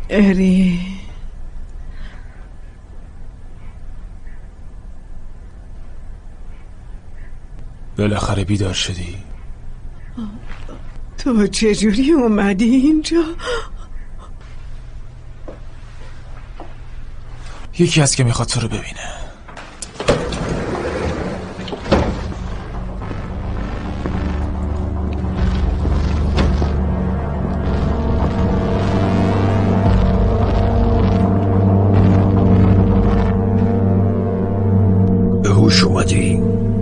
اری بالاخره بیدار شدی؟ تو چجوری اومدی اینجا؟ یکی هست که میخواد تو رو ببینه. به هوش اومدی؟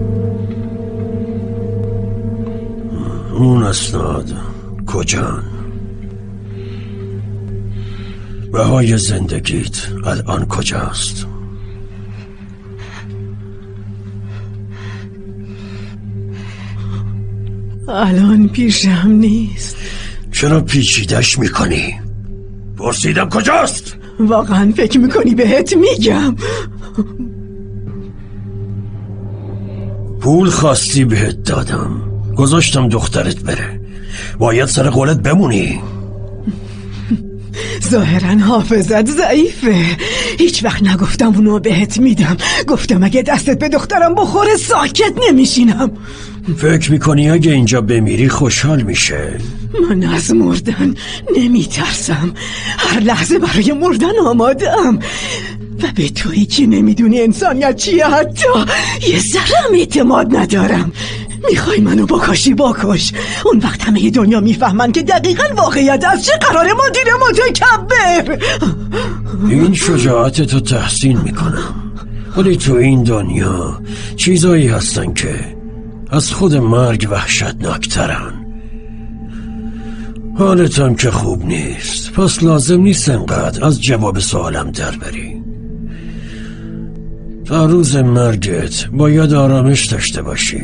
اون اسناد کجان؟ بهای زندگیت الان کجاست؟ الان پیشم نیست. چرا پیچیدش میکنی؟ پرسیدم کجاست؟ واقعا فکر میکنی بهت میگم؟ پول خواستی بهت دادم، گذاشتم دخترت بره. باید سر قولت بمونی. ظاهرا حافظت ضعیفه. هیچ وقت نگفتم اونو بهت میدم. گفتم اگه دستت به دخترم بخوره ساکت نمیشینم. فکر میکنی اگه اینجا بمیری خوشحال میشه؟ من از مردن نمیترسم. هر لحظه برای مردن آمادم. و به تویی که نمیدونی انسانیت چیه حتی یه ذرم اعتماد ندارم. میخوای منو بکشی بکش. اون وقت همه دنیا میفهمن که دقیقاً واقعیت از چه قراره مدیر متکبر. این شجاعتتو تحسین میکنم، ولی تو این دنیا چیزایی هستن که از خود مرگ وحشتناکترن. حالتم که خوب نیست، پس لازم نیست انقدر از جواب سوالم در بری. تا روز مرگت باید آرامش داشته باشی.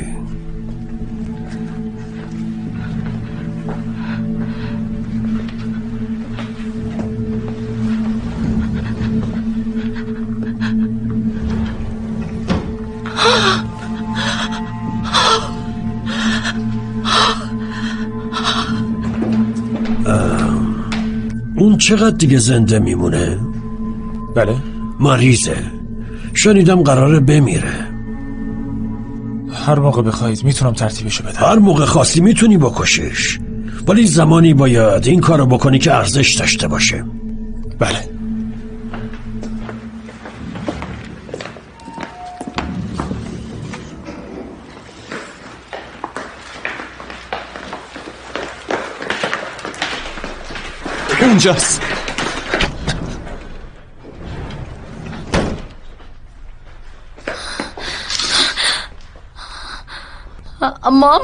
اون چقدر دیگه زنده میمونه؟ بله؟ مریضه، شنیدم قراره بمیره. هر موقع بخواید میتونم ترتیبشو بدم. هر موقع خواستی میتونی بکشیش، ولی زمانی باید این کارو بکنی که ارزش داشته باشه. بله. اونجاست. ماما.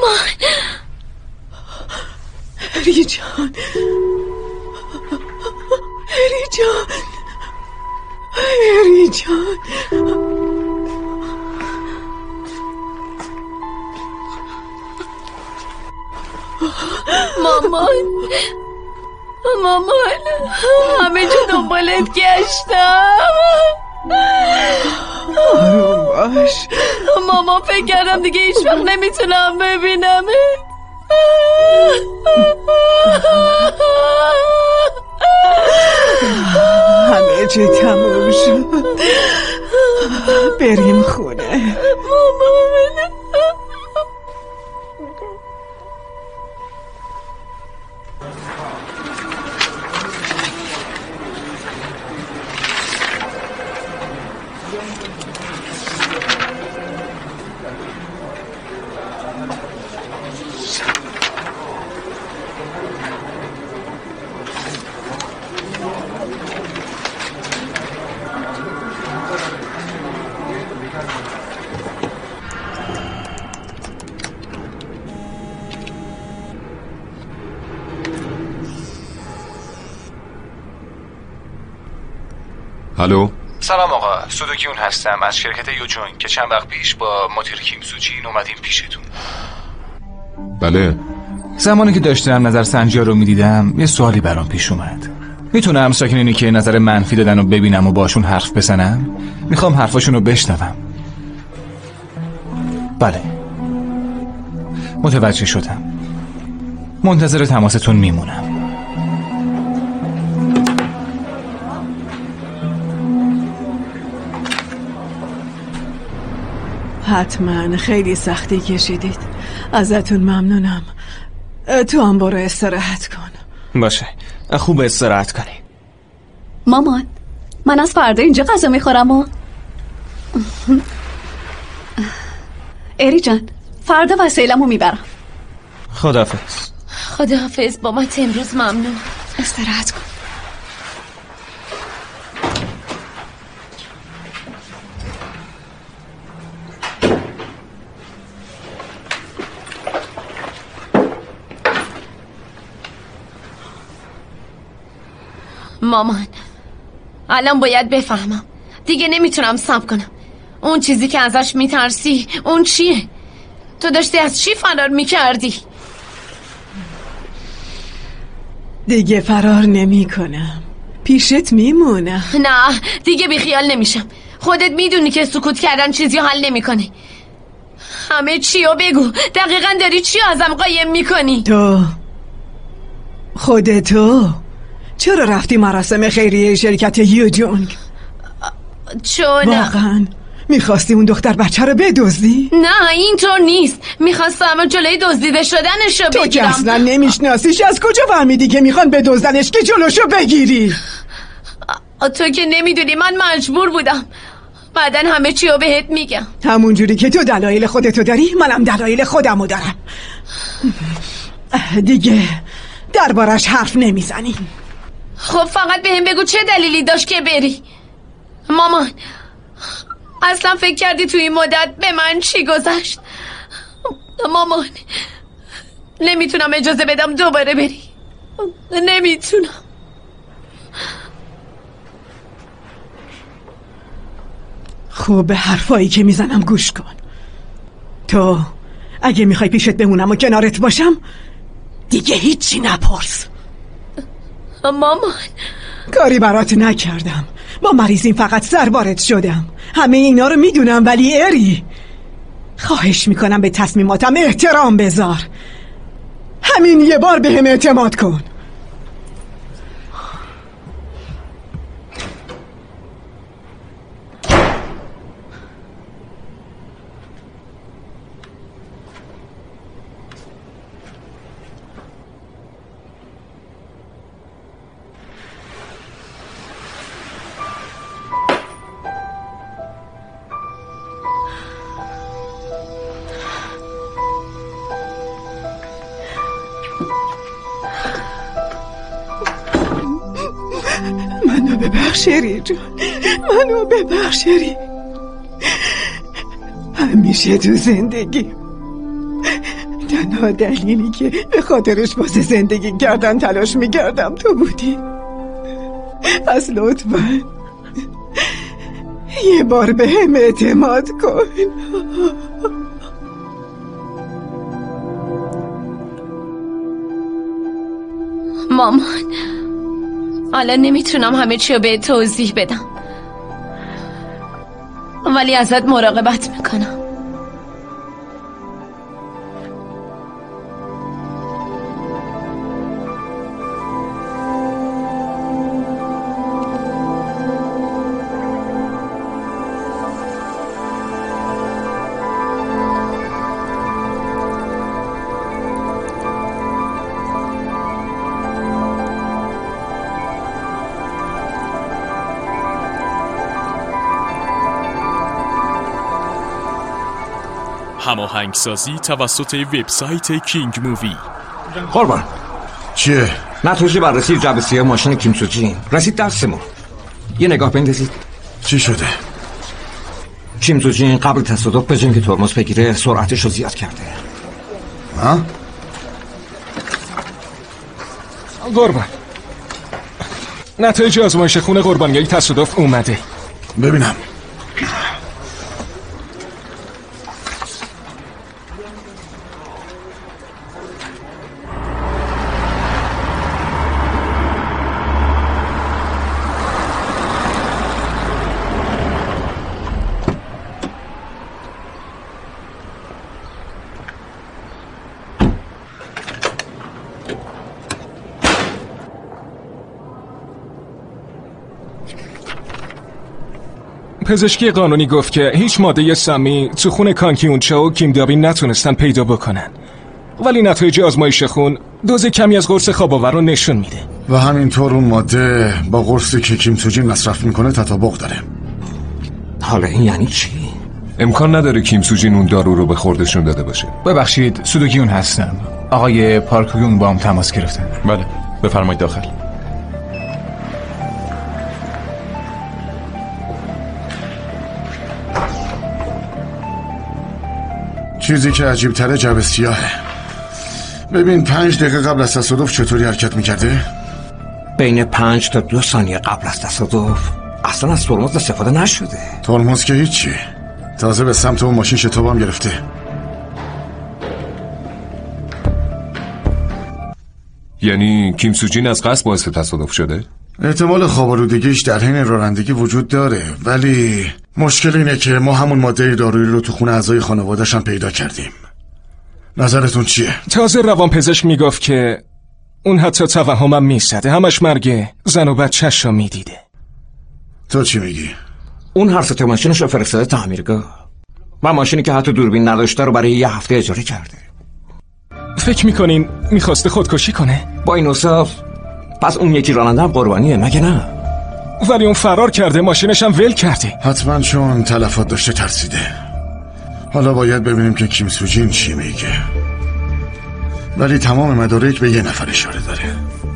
هری جان، هری جان، هری جان. مامان همه جا دنبالت گشتم. آروم باش مامان، فکر کردم دیگه هیچ وقت نمیتونم ببینم. همه چی تموم شد. بریم خونه. مامان. الو. سلام آقا، سودوکیون هستم از شرکت یوجونگ که چند وقت پیش با مدیر کیمسوجین اومدیم پیشتون. بله. زمانی که داشتم نظر سنجی رو میدیدم یه سوالی برام پیش اومد. میتونم ساکنینی که نظر منفی دادن رو ببینم و باشون حرف بزنم؟ میخوام حرفاشون رو بشنوم. بله، متوجه شدم. منتظر تماستون میمونم. حتما خیلی سختی کشیدید. ازتون ممنونم. تو هم برو استراحت کن. باشه، خوب استراحت کنی. مامان، من از فردا اینجا غذا میخورم و اری جان، فردا وسایلمو میبرم. خداحافظ. خداحافظ بابات، امروز ممنون. استراحت کن. مامان، الان باید بفهمم. دیگه نمیتونم صبر کنم. اون چیزی که ازش میترسی اون چیه؟ تو داشتی از چی فرار میکردی؟ دیگه فرار نمی کنم، پیشت میمونم. نه دیگه بیخیال نمیشم. خودت میدونی که سکوت کردن چیزی حل نمیکنه. همه چیو بگو. دقیقا داری چی ازم قایم میکنی؟ تو خودتو چرا رفتی مراسم خیریه شرکت یوجونگ؟ چون واقعا میخواستی اون دختر بچه رو بدزدی؟ نه اینطور نیست. میخواستم جلوی دزدیده شدنشو بگیرم. تو که اصلا نمیشناسیش، از کجا فهمیدی که میخوان بدزدنش که جلوشو بگیری؟ تو که نمیدونی من مجبور بودم. بعدن همه چی رو بهت میگم. همون جوری که تو دلایل خودتو داری منم دلایل خودمو دارم. دیگه دربارش حرف نمیزنی. خب فقط بهم بگو چه دلیلی داشت که بری؟ مامان، اصلا فکر کردی توی این مدت به من چی گذشت؟ مامان، نمیتونم اجازه بدم دوباره بری. نمیتونم. خب به حرفایی که میزنم گوش کن. تو اگه میخوای پیشت بمونم و کنارت باشم دیگه هیچی نپرس. مامان، کاری برات نکردم، با مریضیم فقط سربارت شدم. همه اینا رو میدونم، ولی اری خواهش میکنم به تصمیماتم احترام بذار. همین یه بار بهم اعتماد کن. منو ببخش اری جان، منو ببخش اری. همیشه تو زندگی تنها دلیلی که به خاطرش واسه زندگی کردن تلاش میکردم تو بودی. پس لطفا یه بار به هم اعتماد کن. مامان، الان نمیتونم همه چی رو به توضیح بدم، ولی ازت مراقبت میکنم. هماهنگسازی توسط وبسایت کینگ مووی. قربان چیه؟ نتایج بررسی جعبه ماشین کیم سو جین رسید دستمون. یه نگاه بندازید. چی شده؟ کیم سو جین قبل تصادف به جنگ ترمز بگیره سرعتش رو زیاد کرده. ها؟ قربان، نتایج آزمایش خون قربانیای تصادف اومده. ببینم. پزشکی قانونی گفت که هیچ ماده سمی تو خون کانکیونچا و کیم دابین نتونستن پیدا بکنن، ولی نتایج آزمایش خون دوز کمی از قرص خواب‌آور رو نشون میده و همینطور اون ماده با قرصی که کیم سوجین مصرف میکنه تطابق داره. حالا این یعنی چی؟ امکان نداره کیم سوجین اون دارو رو به خوردشون داده باشه. ببخشید، سودوگیون هستم. آقای پارکیون با هم تماس گرفتن. بله، بفرمایید داخل. چیزی که عجیب تره جعبه سیاهه. ببین 5 دقیقه قبل از تصادف چطوری حرکت میکرده؟ بین 5 تا 2 ثانیه قبل از تصادف اصلا از ترمز استفاده نشده. ترمز که هیچی، تازه به سمت اون ماشین شتابم گرفته. یعنی کیم سوجین از قصد باعث تصادف شده؟ احتمال خواب‌آلودگیش در حین رانندگی وجود داره، ولی مشکل اینه که ما همون ماده دارویی رو تو خونه اعضای خانواده‌ش هم پیدا کردیم. نظرتون چیه؟ تازه روانپزشک میگفت که اون حتی توهمم میزده، همش مرگ زن و بچه‌ش رو میدیده. تو چی میگی؟ اون هر سه ماشینش رو فرستاده تعمیرگاه و ماشینی که حتی دوربین نداشته رو برای 1 هفته اجاره کرده. فکر میکنین میخواسته خودکشی کنه؟ با این اوصاف پس اون یکی راننده هم قربانیه، مگه نه؟ ولی اون فرار کرده، ماشینش هم ول کرده. حتما چون تلفات داشته ترسیده. حالا باید ببینیم که کیم سوجین چی میگه، ولی تمام مدارک به 1 نفر اشاره داره.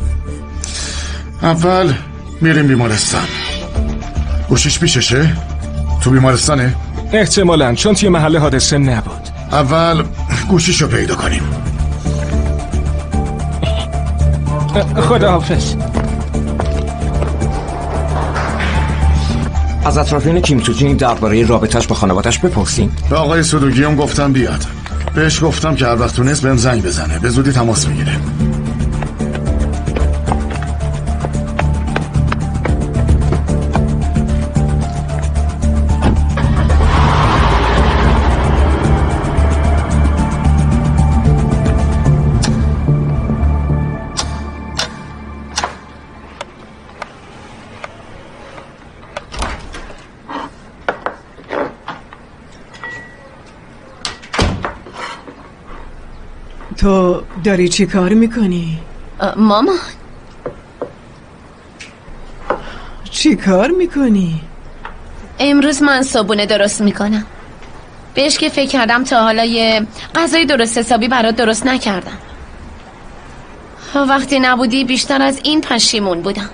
اول میریم بیمارستان. گوشیش پیششه؟ تو بیمارستانه؟ احتمالاً، چون توی محل حادثه نبود. اول گوشیشو پیدا کنیم. خداحافظ. از اطرافیان کیم سوجین درباره رابطش با خانواده‌اش بپرسیم. به آقای سودوگیون گفتم بیاد. بهش گفتم که هر وقت تونست بهم زنگ بزنه، به زودی تماس میگیره. تو داری چی کار میکنی؟ مامان چی کار میکنی؟ امروز من صبحونه درست میکنم. بهش که فکر کردم تا حالا یه غذای درست حسابی برات درست نکردم. وقتی نبودی بیشتر از این پشیمون بودم.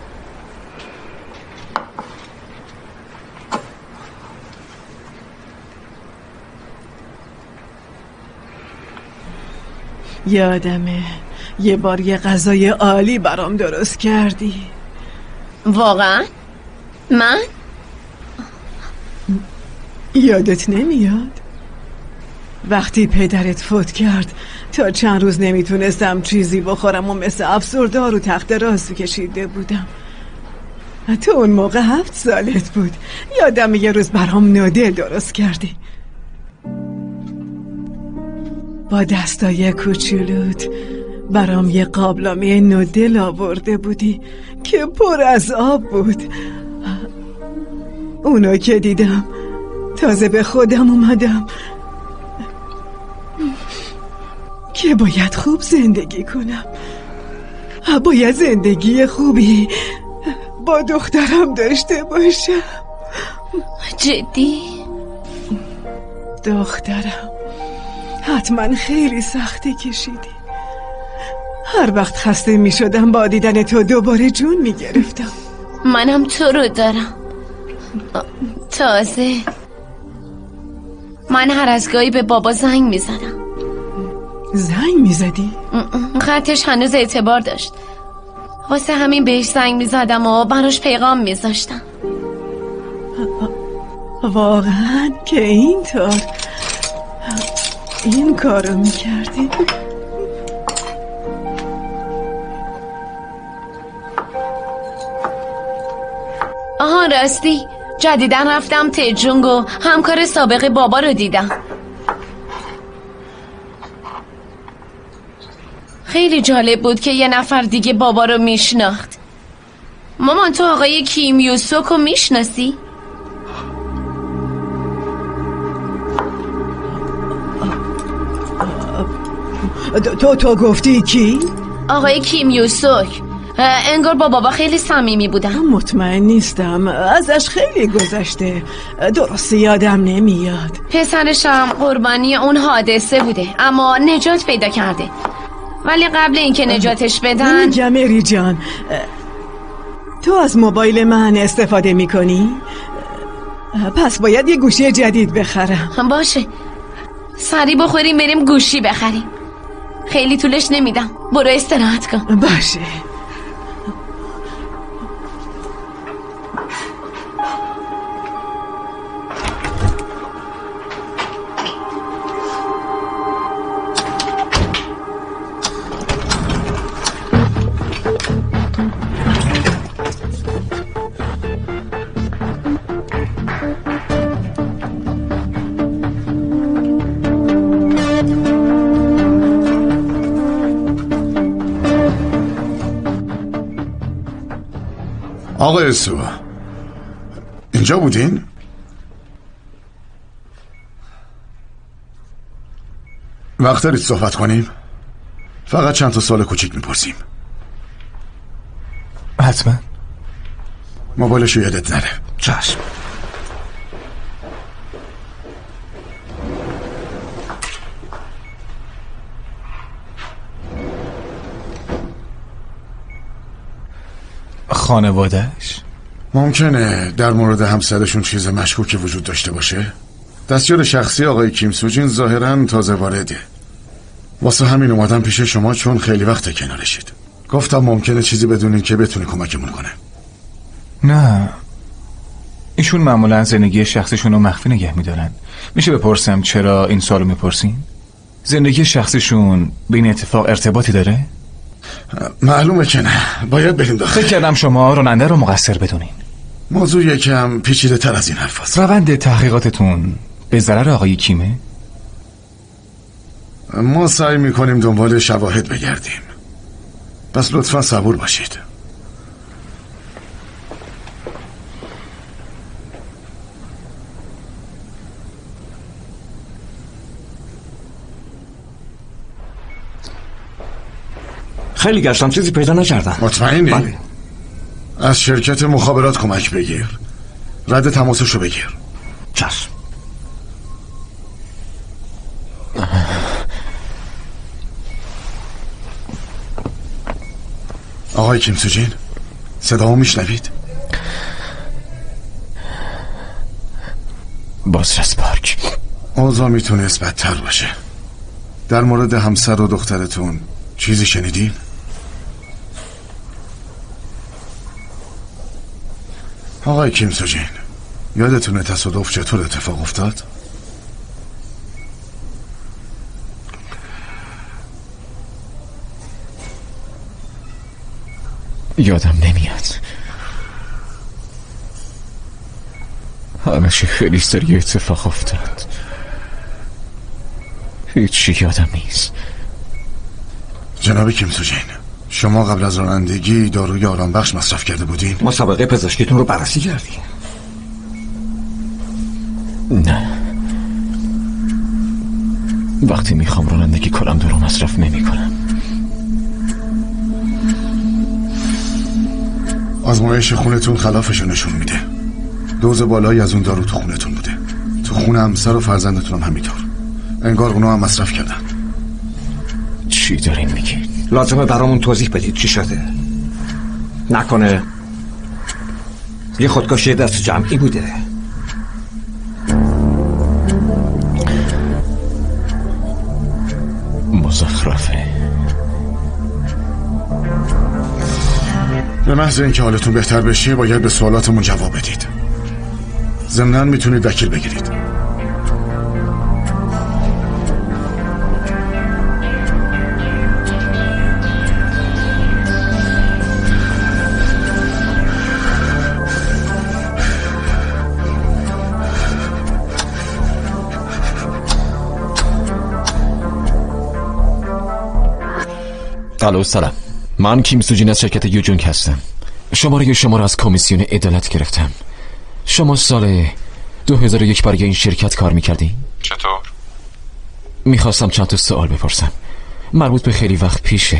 یادمه یه بار یه غذای عالی برام درست کردی. واقعا؟ من؟ یادت نمیاد؟ وقتی پدرت فوت کرد تا چند روز نمیتونستم چیزی بخورم و مثل افسرده رو تخت راست کشیده بودم. تو اون موقع 7 سالت بود. یادمه یه روز برام نودل درست کردی با دستای کوچولوت. برام یه قابلمه نودل آورده بودی که پر از آب بود. اونو که دیدم تازه به خودم اومدم که باید خوب زندگی کنم. باید زندگی خوبی با دخترم داشته باشم. جدی؟ دخترم حتما خیلی سختی کشیدی. هر وقت خسته می شدم با دیدن تو دوباره جون می گرفتم. منم تو رو دارم. تازه من هر از گاهی به بابا زنگ می زدم. زنگ می زدی؟ خطش هنوز اعتبار داشت، واسه همین بهش زنگ می زدم و براش پیغام می زاشتم. واقعا که اینطور این کارو می کردی؟ آها راستی، جدیدن رفتم تجونگ و همکار سابق بابا رو دیدم. خیلی جالب بود که یه نفر دیگه بابا رو میشناخت. مامان تو آقای کیم یوسوک رو میشناسی؟ تو گفتی کی؟ آقای کیم یوسوک. انگار با بابا خیلی صمیمی بودن. مطمئن نیستم، ازش خیلی گذشته، درست یادم نمیاد. پسرشم قربانی اون حادثه بوده اما نجات پیدا کرده، ولی قبل اینکه نجاتش بدن. مری جان، تو از موبایل من استفاده میکنی؟ پس باید یه گوشی جدید بخرم. باشه، سری بخوریم بریم گوشی بخریم، خیلی طولش نمیدم، برو استراحت کن. باشه. آقای سو، اینجا بودین؟ وقت دارید صحبت کنیم؟ فقط چند تا سوال کوچیک میپرسیم. حتما. موبایلشو یادت نره. چشم. خانوادهش؟ ممکنه در مورد همسرشون چیز مشکوکی وجود داشته باشه. دستیار شخصی آقای کیم سوجین ظاهراً تازه وارده، واسه همین اومدم پیش شما چون خیلی وقت کنارشید. گفتم ممکنه چیزی بدونین که بتونه کمکمون کنه. نه، ایشون معمولا زندگی شخصیشون رو مخفی نگه میدارن. میشه بپرسم چرا این سوالو میپرسین؟ زندگی شخصیشون به این اتفاق ارتباطی داره؟ معلومه که نه، باید بریم داخل. فکر کردم شما راننده رو مقصر بدونین. موضوع یکم پیچیده تر از این حرف هست. روند تحقیقاتتون به ضرر آقای کیمه؟ ما سعی میکنیم دنبال شواهد بگردیم، پس لطفا صبور باشید. خیلی گشتم چیزی پیدا نکردم. مطمئنی؟ بله. از شرکت مخابرات کمک بگیر، رد تماسشو بگیر. چشم. آقای کیم سوجین، صدامو میشنوید؟ بازرس پارک. اوضاع میتونست بدتر باشه. در مورد همسر و دخترتون چیزی شنیدین؟ آقای کیم سوجین، یادتونه تصادف چطور اتفاق افتاد؟ یادم نمیاد. همشه خیلی سریع اتفاق افتاد. هیچی یادم نیست. جناب کیم سوجین، شما قبل از رانندگی داروی آرامبخش مصرف کرده بودین؟ مسابقه پزشکیتون رو بررسی کردیم. نه، وقتی میخوام رانندگی کنم دارو مصرف نمی کنم. آزمایش خونتون خلافشو نشون میده. دوز بالایی از اون دارو تو خونتون بوده. تو خون همسر و فرزندتون هم همینطور. انگار اونا هم مصرف کردن. چی دارین میگین؟ لازمه برامون توضیح بدید چی شده. نکنه یه خودکشی دست جمعی بوده. مزخرفه. به محض اینکه حالتون بهتر بشه باید به سوالاتمون جواب بدید. ضمناً میتونید وکیل بگیرید. الو، سلام. من کیم سوجین از شرکت یوجونگ هستم. شماره شما را از کمیسیون عدالت گرفتم. شما سال 2001 برای این شرکت کار میکردین؟ چطور؟ میخواستم چند تا سوال بپرسم. مربوط به خیلی وقت پیشه.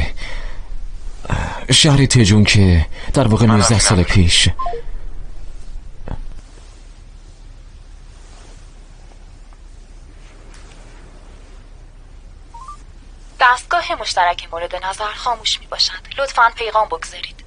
شهر تجون که در واقع 19 سال پیش. دستگاه مشترک مورد نظر خاموش می باشند. لطفاً پیغام بگذارید.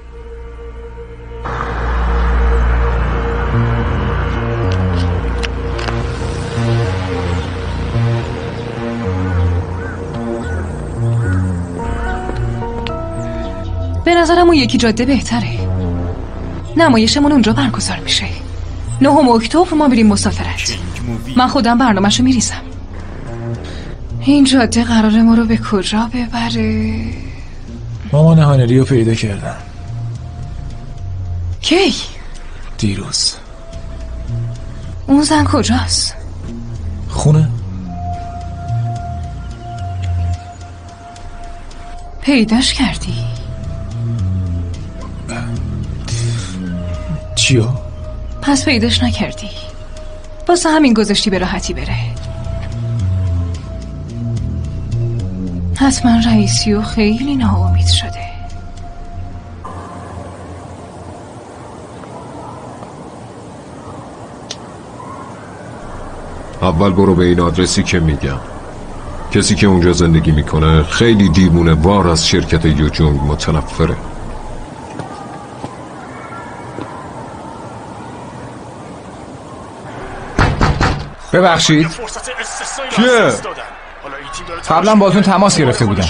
به نظرم اون یکی جاده بهتره. نمایشمون اونجا برگزار میشه. 9 اکتبر ما میریم مسافرت. من خودم برنامه‌شو میریزم. این جاده قراره ما رو به کجا ببره؟ مامان هانری رو پیدا کردم. کی؟ دیروز. اون زن کجاست؟ خونه. پیداش کردی؟ چیو؟ پس پیداش نکردی. واسه همین گذاشتی به راحتی بره. حتما رئیسیو خیلی ناامید شده. اول برو به این آدرسی که میگم. کسی که اونجا زندگی میکنه خیلی دیوونه وار از شرکت یوجونگ متنفره. ببخشید کیه؟ قبلا باتون تماس گرفته بودم.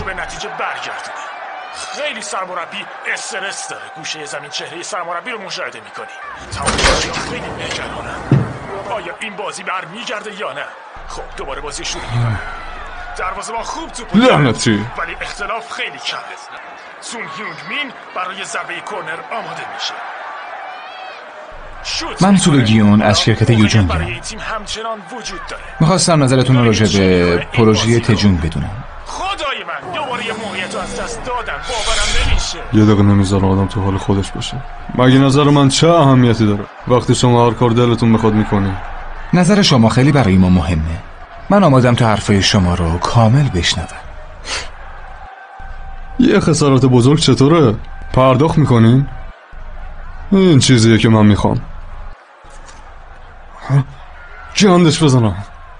خیلی سرمربی استرس داره. گوشه زمین چهره سرمربی رو مشاهده میکنی. تماشاگرها خیلی نگرانن. آیا این بازی برمیگرده یا نه؟ خب دوباره بازی شروع میکنه. دروازه‌بان خوب توپ لعنتی. ولی اختلاف خیلی کمه. سون هیونگ مین برای ضربه کرنر آماده میشه. من سولگیون از شرکت یوجونگم. میخواستم نظرتون رو راجع به پروژه تجون بدونم. خدای من دوباره یه موقعیت رو از دست دادم. باورم نمیشه. یه دقیقه نمیذاره آدم تو حال خودش باشه. مگه نظر من چه اهمیتی داره وقتی شما هر کار دلتون میخواد میکنی؟ نظر شما خیلی برای ما مهمه. من آمادم تا حرفای شما رو کامل بشنوم. یه خسارت بزرگ چطوره؟ پرداخت میکنین؟ این چیزیه که من میخوام. جاندش بزنم.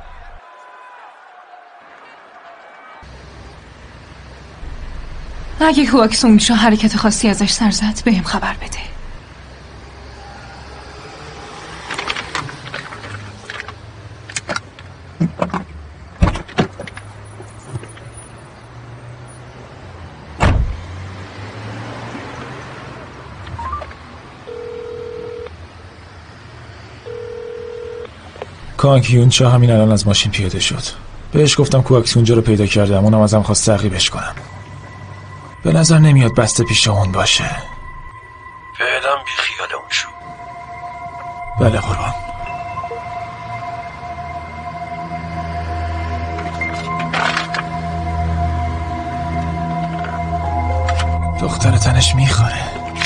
اگه هواکسونگشا حرکت خاصی ازش سر زد بهم خبر بده. کانکیونچا همین الان از ماشین پیاده شد. بهش گفتم کواکسونجا رو پیدا کردم. اونم ازم خواست تعقیبش کنم. به نظر نمیاد بسته پیش اون باشه. فعلا بی خیال اون شو. بله قربان. دختر تنش میخوره.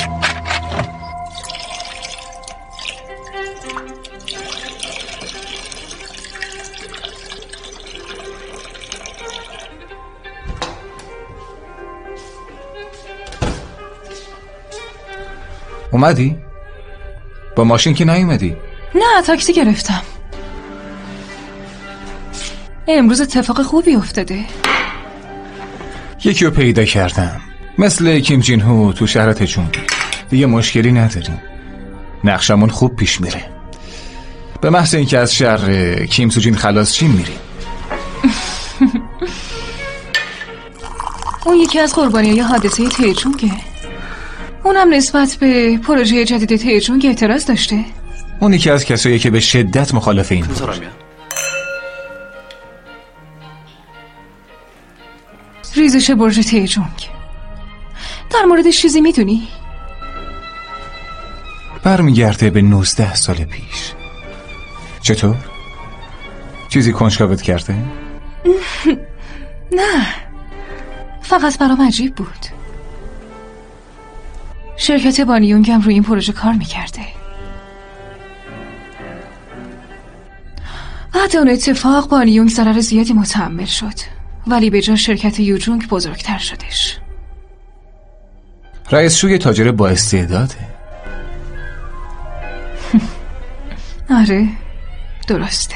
اومدی؟ با ماشین که نیومدی؟ نه تاکسی گرفتم. امروز اتفاق خوبی افتاده. یکی رو پیدا کردم مثل کیم جین هو تو شهر تجون. دیگه مشکلی نداریم. نقشمون خوب پیش میره. به محض اینکه از شهر کیم سوجین خلاص شیم میریم. اون یکی از قربانیای حادثه تیچونگه. اونم نسبت به پروژه جدید تیچونگ اعتراض داشته. اون یکی از کسایی که به شدت مخالف این بود. ریزش برج تیچونگ. در موردش چیزی میدونی؟ برمیگرده به 19 سال پیش. چطور؟ چیزی کنجکاوت کرده؟ نه، فقط برام عجیب بود. شرکت بانیونگ هم روی این پروژه کار میکرده. بعد اون اتفاق بانیونگ ضرر زیادی متحمل شد. ولی به جا شرکت یوجونگ بزرگتر شدش. رئیس شوی تاجر با استعداده. آره درسته.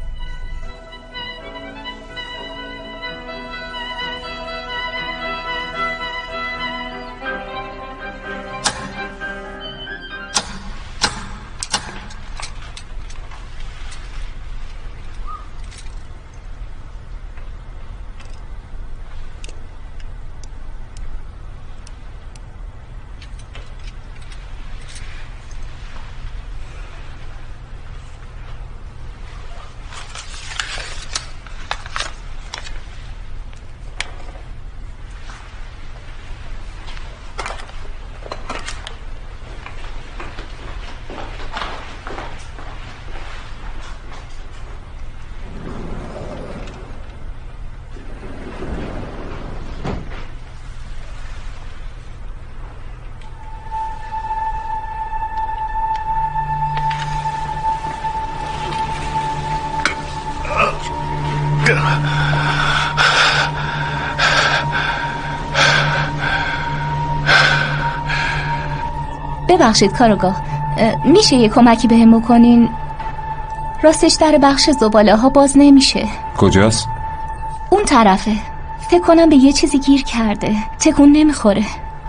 ببخشید کارگاه، میشه یه کمکی بهم بکنین؟ راستش در بخش زباله ها باز نمیشه. کجاست؟ اون طرفه. فکر کنم به یه چیزی گیر کرده، تکون نمیخوره.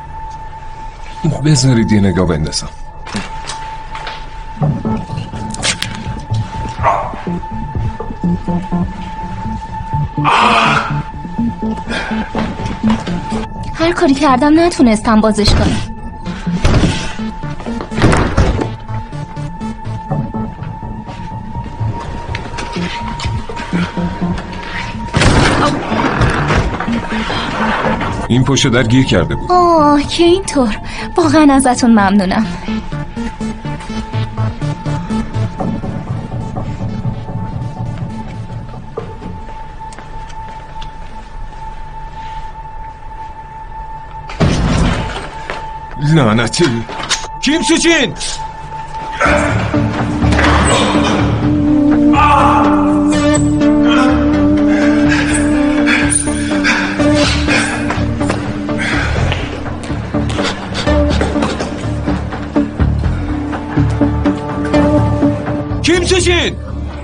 بذارید یه نگاه بندازم. هر کاری کردم نتونستم بازش کنم. این پشت در گیر کرده بود. که اینطور. واقعا ازتون ممنونم. لعنتی کیم سوچین. کیم سوچین.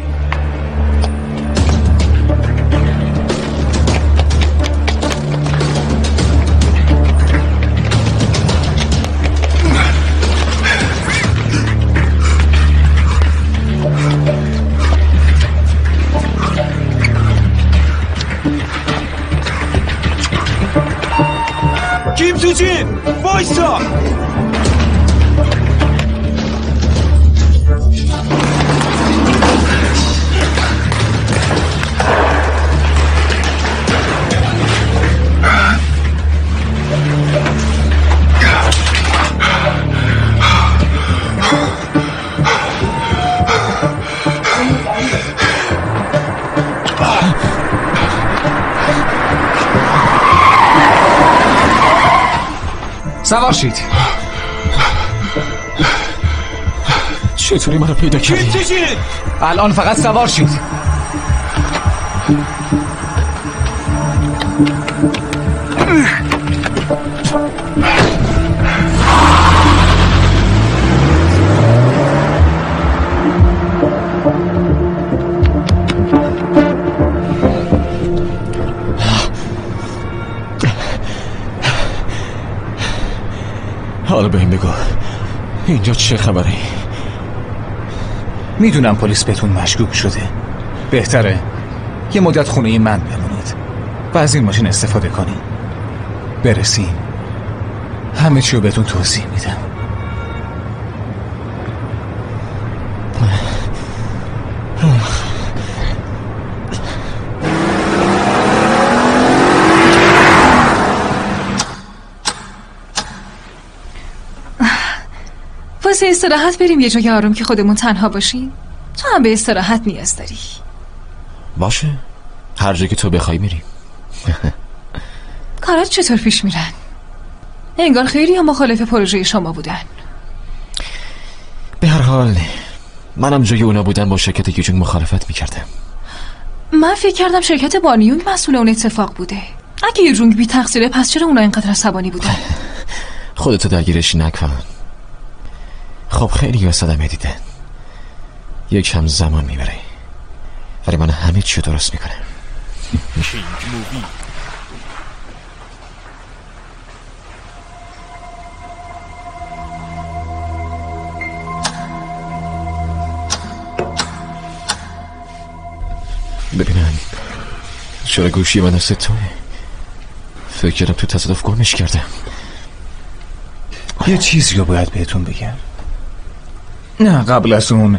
کیم سوچین وایسا. سوار شید. چطوری منو پیدا کردی؟ الان فقط سوار شید. حالا به این بگو اینجا چه خبره؟ میدونم پلیس بهتون مشکوک شده. بهتره یه مدت خونه من بمونید و از این ماشین استفاده کنین. برسیم همه چی رو بهتون توضیح میدم. واسه استراحت بریم یه جای آروم که خودمون تنها باشیم. تو هم به استراحت نیاز داری. باشه هر جایی که تو بخوای میریم. کارات چطور پیش میرن؟ انگار خیلی هم مخالف پروژه شما بودن. به هر حال منم جای اونا بودم با شرکت یوجونگ مخالفت میکردم. من فکر کردم شرکت بانیون مسئول اون اتفاق بوده. اگه یوجونگ بی تقصیره پس چرا اونا اینقدر عصبانی بودن؟ خودتو درگیرش نکن. خب خیلی واسه دیدن، یک هم زمان میبره، ولی من همه چی درست میکنم. کینگ مووی. ببینم چرا گوشی من دست توه؟ فکر کردم تو تصادف گمش کردم. یه چیزی رو باید بهتون بگم. نه قبل از اون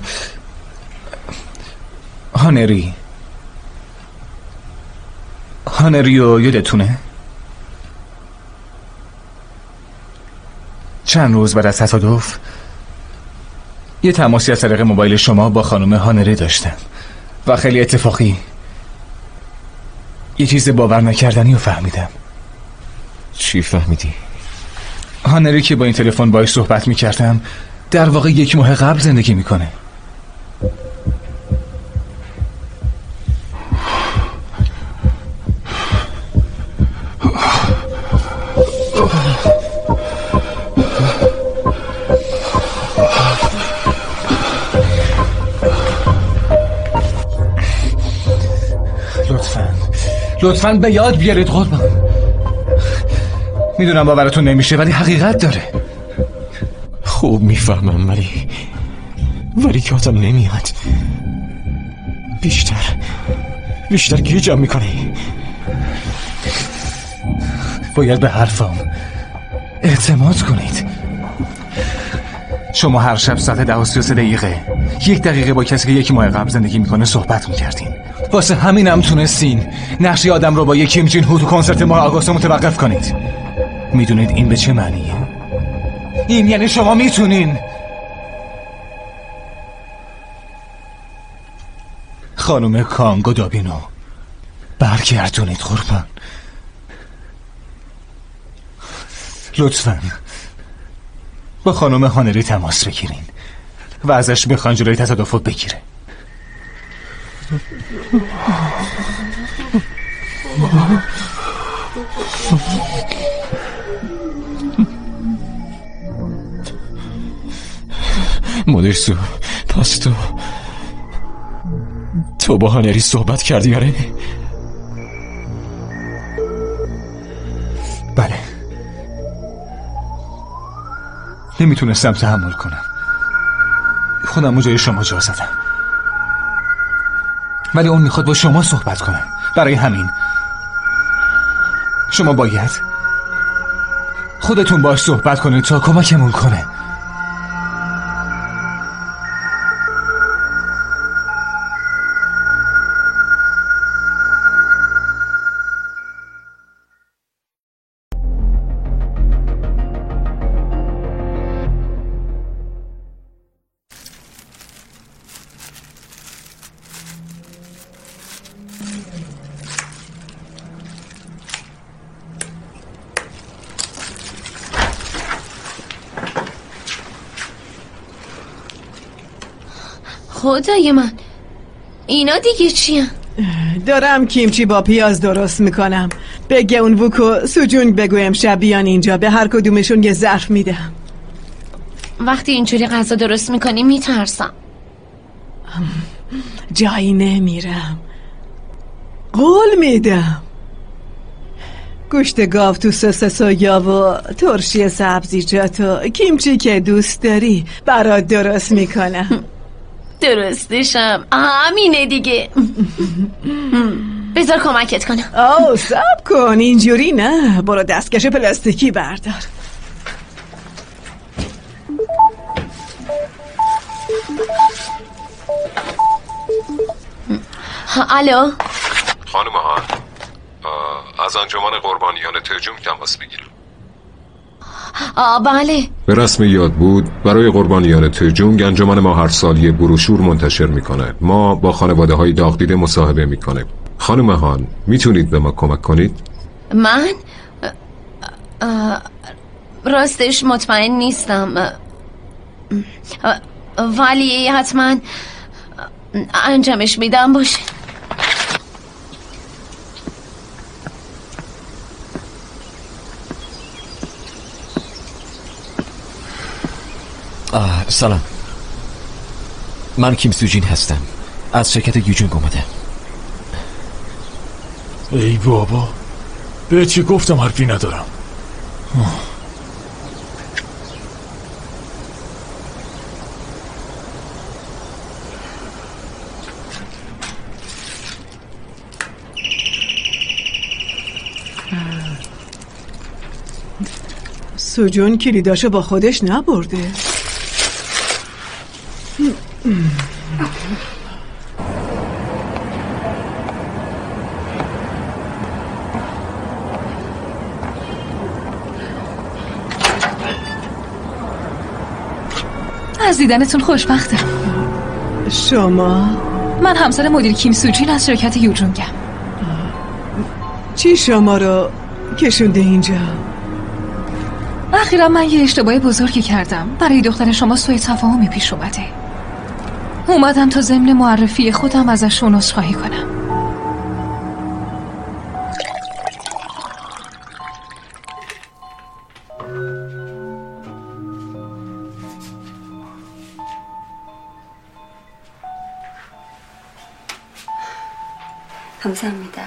هانری رو یادتونه؟ چند روز بعد از تصادف یه تماسی از طریق موبایل شما با خانم هانری داشتم و خیلی اتفاقی یه چیز باور نکردنی رو فهمیدم. چی فهمیدی؟ هانری که با این تلفن باهاش صحبت میکردم در واقع 1 ماه قبل زندگی میکنه. لطفاً به یاد بیارید قربان. میدونم باورتون نمیشه ولی حقیقت داره. خوب میفهمم ولی یادم نمیاد. بیشتر گیجم میکنه. باید به حرفم اعتماد کنید. شما هر شب ساعت 10:33 1 دقیقه با کسی که 1 ماه قبل زندگی میکنه صحبت میکردین. واسه همینم تونستین نقش آدم رو با کیم جین هو تو کنسرت ماه آگوست متوقف کنید. میدونید این به چه معنیه؟ این یعنی شما میتونین خانم کانگو دابینو برگردونید قربان. لطفاً با خانم هانری تماس بگیرین و ازش بخواین جلوی تصادف رو بگیره. مدرسو پس تو با هانری صحبت کردی؟ آره؟ بله. نمیتونستم تحمل کنم. خودم رو جای شما جا زدم. ولی اون میخواد با شما صحبت کنه. برای همین شما باید خودتون باش صحبت کنید تا کمکمون کنه. خدای من اینا دیگه چیه؟ دارم کیمچی با پیاز درست میکنم. بگه اون ووکو سوجونگ بگو امشب بیان اینجا، به هر کدومشون یه ظرف میدم. وقتی اینجوری غذا درست میکنی میترسم. جایی نمیرم، قول میدم. گوشت گاو تو سس سویا و ترشی سبزیجات و کیمچی که دوست داری برات درست میکنم. درستشم همینه دیگه. بذار کمکت کنم. صبر کن، اینجوری نه. برو دستکش پلاستیکی بردار. الو خانم هان، از انجمن قربانیان ترجم تماس بگیرم. بله. به رسم یاد بود برای قربانیان ترجم انجمن ما هر سال یه بروشور منتشر میکنه. ما با خانواده های داغ مصاحبه میکنه. خانم هان میتونید به ما کمک کنید؟ من راستش مطمئن نیستم، ولی حتما انجامش میدم. باشه سلام، من کیم سوجین هستم، از شرکت یوجونگ اومدم. ای بابا، به چی گفتم حرفی ندارم. سوجون کلیداشو با خودش نبرده. از دیدنتون خوشبختم. شما؟ من همسر مدیر کیم سوجین از شرکت یوجونگم. چی شما رو کشونده اینجا؟ اخیرا من یه اشتباه بزرگی کردم. برای دختر شما سوء تفاهمی پیش اومده. اومدم تا ضمن معرفی خودم ازشون عذرخواهی کنم. 감사합니다.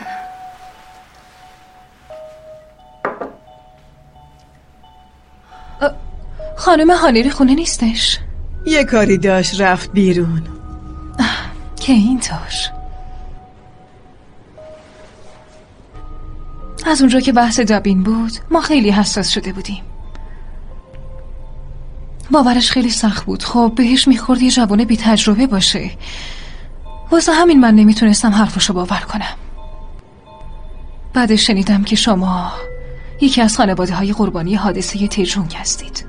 خانم هانری خونه نیستش؟ یه کاری داشت رفت بیرون. که اینطور. از اونجا که بحث دابین بود ما خیلی حساس شده بودیم. باورش خیلی سخت بود. خب بهش میخورد یه جوان بی تجربه باشه. واسه همین من نمیتونستم حرفشو باور کنم. بعدش شنیدم که شما یکی از خانواده های قربانی حادثه تیجونگ هستید.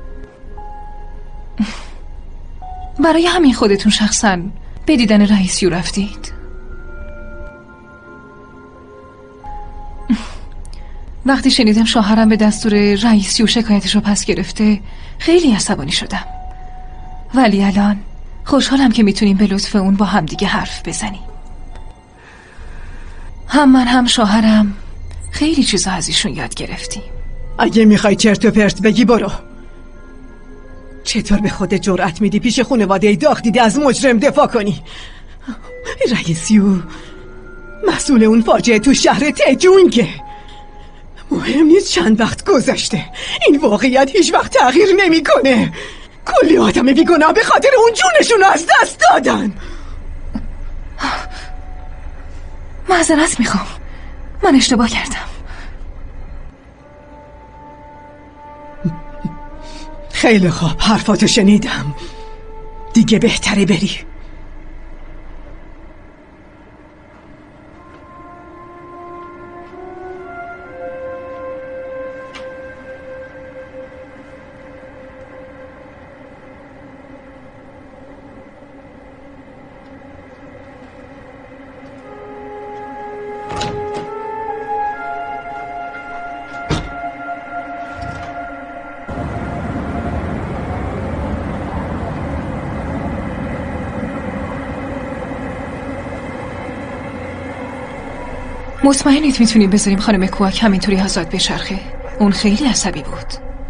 برای همین خودتون شخصاً به دیدن رئیس یو رفتید؟ وقتی شنیدم شوهرم به دستور رئیس یو شکایتش رو پس گرفته خیلی عصبانی شدم. ولی الان خوشحالم که میتونیم به لطف اون با همدیگه حرف بزنیم. هم من هم شوهرم خیلی چیزا از ایشون یاد گرفتیم. اگه میخوای چرت و پرت بگی برو. چطور به خودت جرأت میدی پیش خانواده داغ دیده از مجرم دفاع کنی؟ رئیسیو مسئول اون فاجعه تو شهر تیجونگه. مهم نیست چند وقت گذشته، این واقعیت هیچ وقت تغییر نمیکنه. کلی آدم بیگناه به خاطر اون جونشون از دست دادن. معذرت میخوام، من اشتباه کردم. خیلی خوب، حرفاتو شنیدم. دیگه بهتره بری. مطمئنید میتونیم بذاریم خانم کوک همینطوری آزاد بچرخه؟ اون خیلی عصبی بود.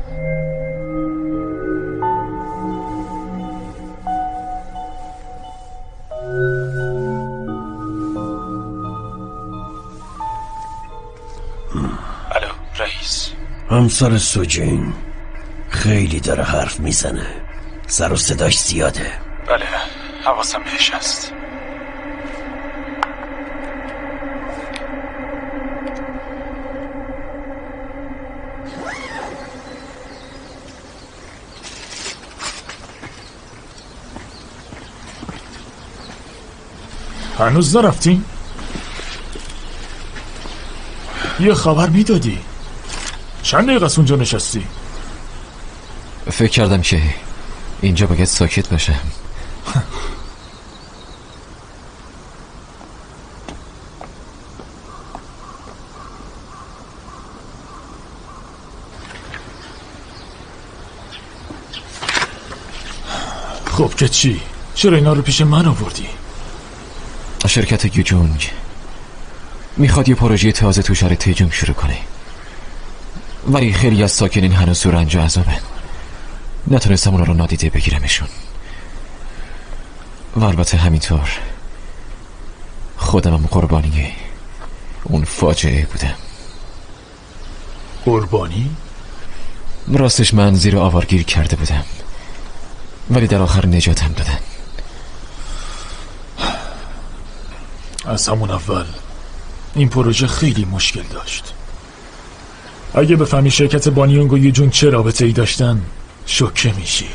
الو رئیس. همسر سوجین خیلی داره حرف میزنه، سر و صداش زیاده. بله حواسم بهش هست. هنوز نرفتین؟ یه خبر میدادی. چند دقیقه از اونجا نشستی؟ فکر کردم که اینجا باید ساکت باشم. خب که چی؟ چرا اینا رو پیش من آوردی؟ شرکت یوجونگ میخواد یه پروژه تازه تو شهر تیجونگ شروع کنه، ولی خیلی از ساکنین هنوز تو رنج و عذابن. نتونستم اونا رو نادیده بگیرمشون و البته همینطور خودمم قربانی اون فاجعه بودم. قربانی؟ راستش من زیر آوار گیر کرده بودم ولی در آخر نجاتم دادن. از همون اول این پروژه خیلی مشکل داشت. اگه بفهمی شرکت بانیونگ و یوجونگ چه رابطه ای داشتن شوکه میشی.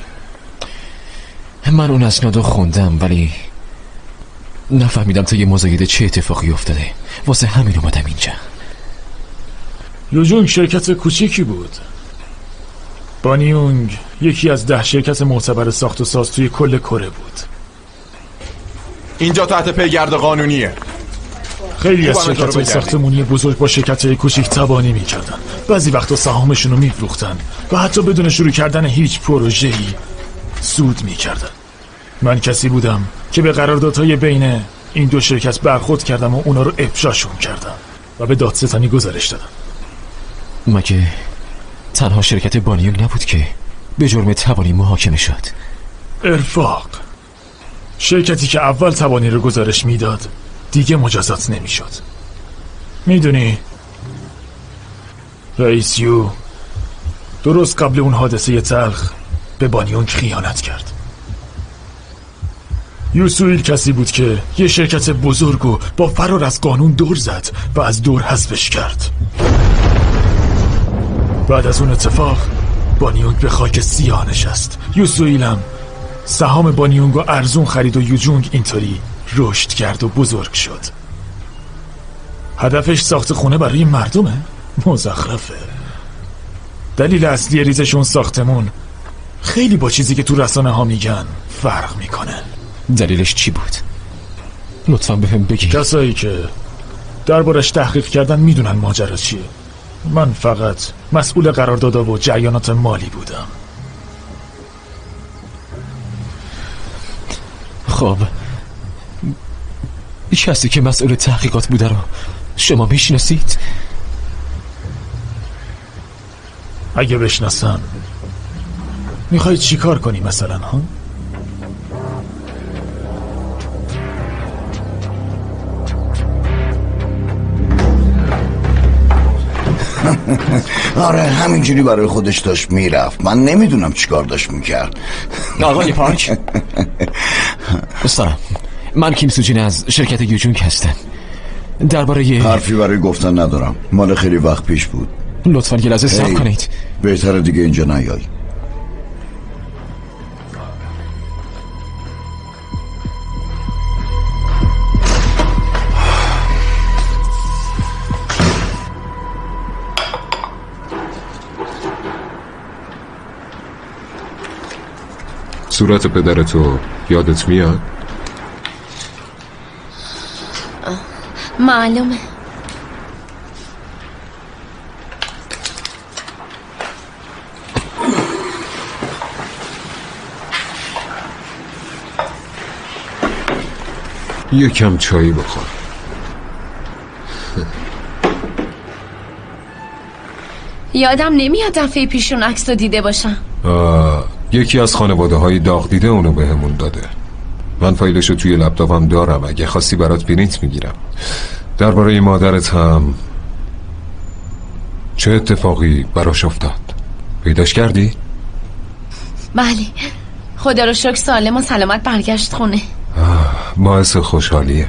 من اون اسنادو خوندم ولی نفهمیدم تا یه مزایده چه اتفاقی افتاده. واسه همین اومدم اینجا. یوجونگ شرکت کوچیکی بود. بانیونگ یکی از 10 شرکت معتبر ساخت و ساز توی کل کره بود. اینجا تحت پیگرد قانونیه. خیلی از شرکت‌های ساختمونی بزرگ با شرکت‌های کوچیک تبانی می‌کردن. بعضی وقتا سهامشون رو می‌فروختن و حتی بدون شروع کردن هیچ پروژه‌ای سود می‌کردن. من کسی بودم که به قراردادهای بین این دو شرکت برخورد کردم و اونا رو افشاشون کردم و به دادستانی گزارش دادم. مگه تنها شرکت بانیونگ نبود که به جرم تبانی محاکمه شد؟ ارفاق شرکتی که اول تبانی رو گزارش میداد دیگه مجازات نمیشد. میدونی رئیس یو درست قبل اون حادثه تلخ به بانیونگ خیانت کرد. یوسویل کسی بود که یه شرکت بزرگو با فرار از قانون دور زد و از دور حذفش کرد. بعد از اون اتفاق بانیونگ به خاک سیاه نشست. یوسویل هم سهام بانیونگو ارزون خرید و یوجونگ اینطوری رشد کرد و بزرگ شد. هدفش ساخت خونه برای مردمه؟ مزخرفه. دلیل اصلی ریزشون ساختمون خیلی با چیزی که تو رسانه ها میگن فرق میکنه. دلیلش چی بود؟ لطفا بهم بگی. کسایی که دربارش تحقیق کردن میدونن ماجرا چیه. من فقط مسئول قراردادها و جریانات مالی بودم. خب کسی که مسئول تحقیقات بوده رو شما میشناسید؟ اگه بشناسم میخوای چی کار کنی مثلا ها؟ آره همینجوری برای خودش داشت میرفت. من نمیدونم چیکار داشت میکرد. آقای پارک سلام، من کیم سوجین از شرکت یوجونگ هستم. درباره حرفی برای گفتن ندارم، مال خیلی وقت پیش بود. لطفاً یه لحظه صبر کنید. بهتره دیگه اینجا نیای. صورت پدرتو یادت میاد؟ معلومه. یکم چایی بخور. یادم نمیاد دفعه پیشون عکس رو دیده باشم. یکی از خانواده های داغ دیده اونو بهمون داده. من فایلشو توی لپتاپم دارم، اگه خواستی برات پرینت میگیرم. درباره مادرت هم چه اتفاقی براش افتاد؟ پیداش کردی؟ بله، خدا رو شکر سالم و سلامت برگشت خونه. باعث خوشحالیه.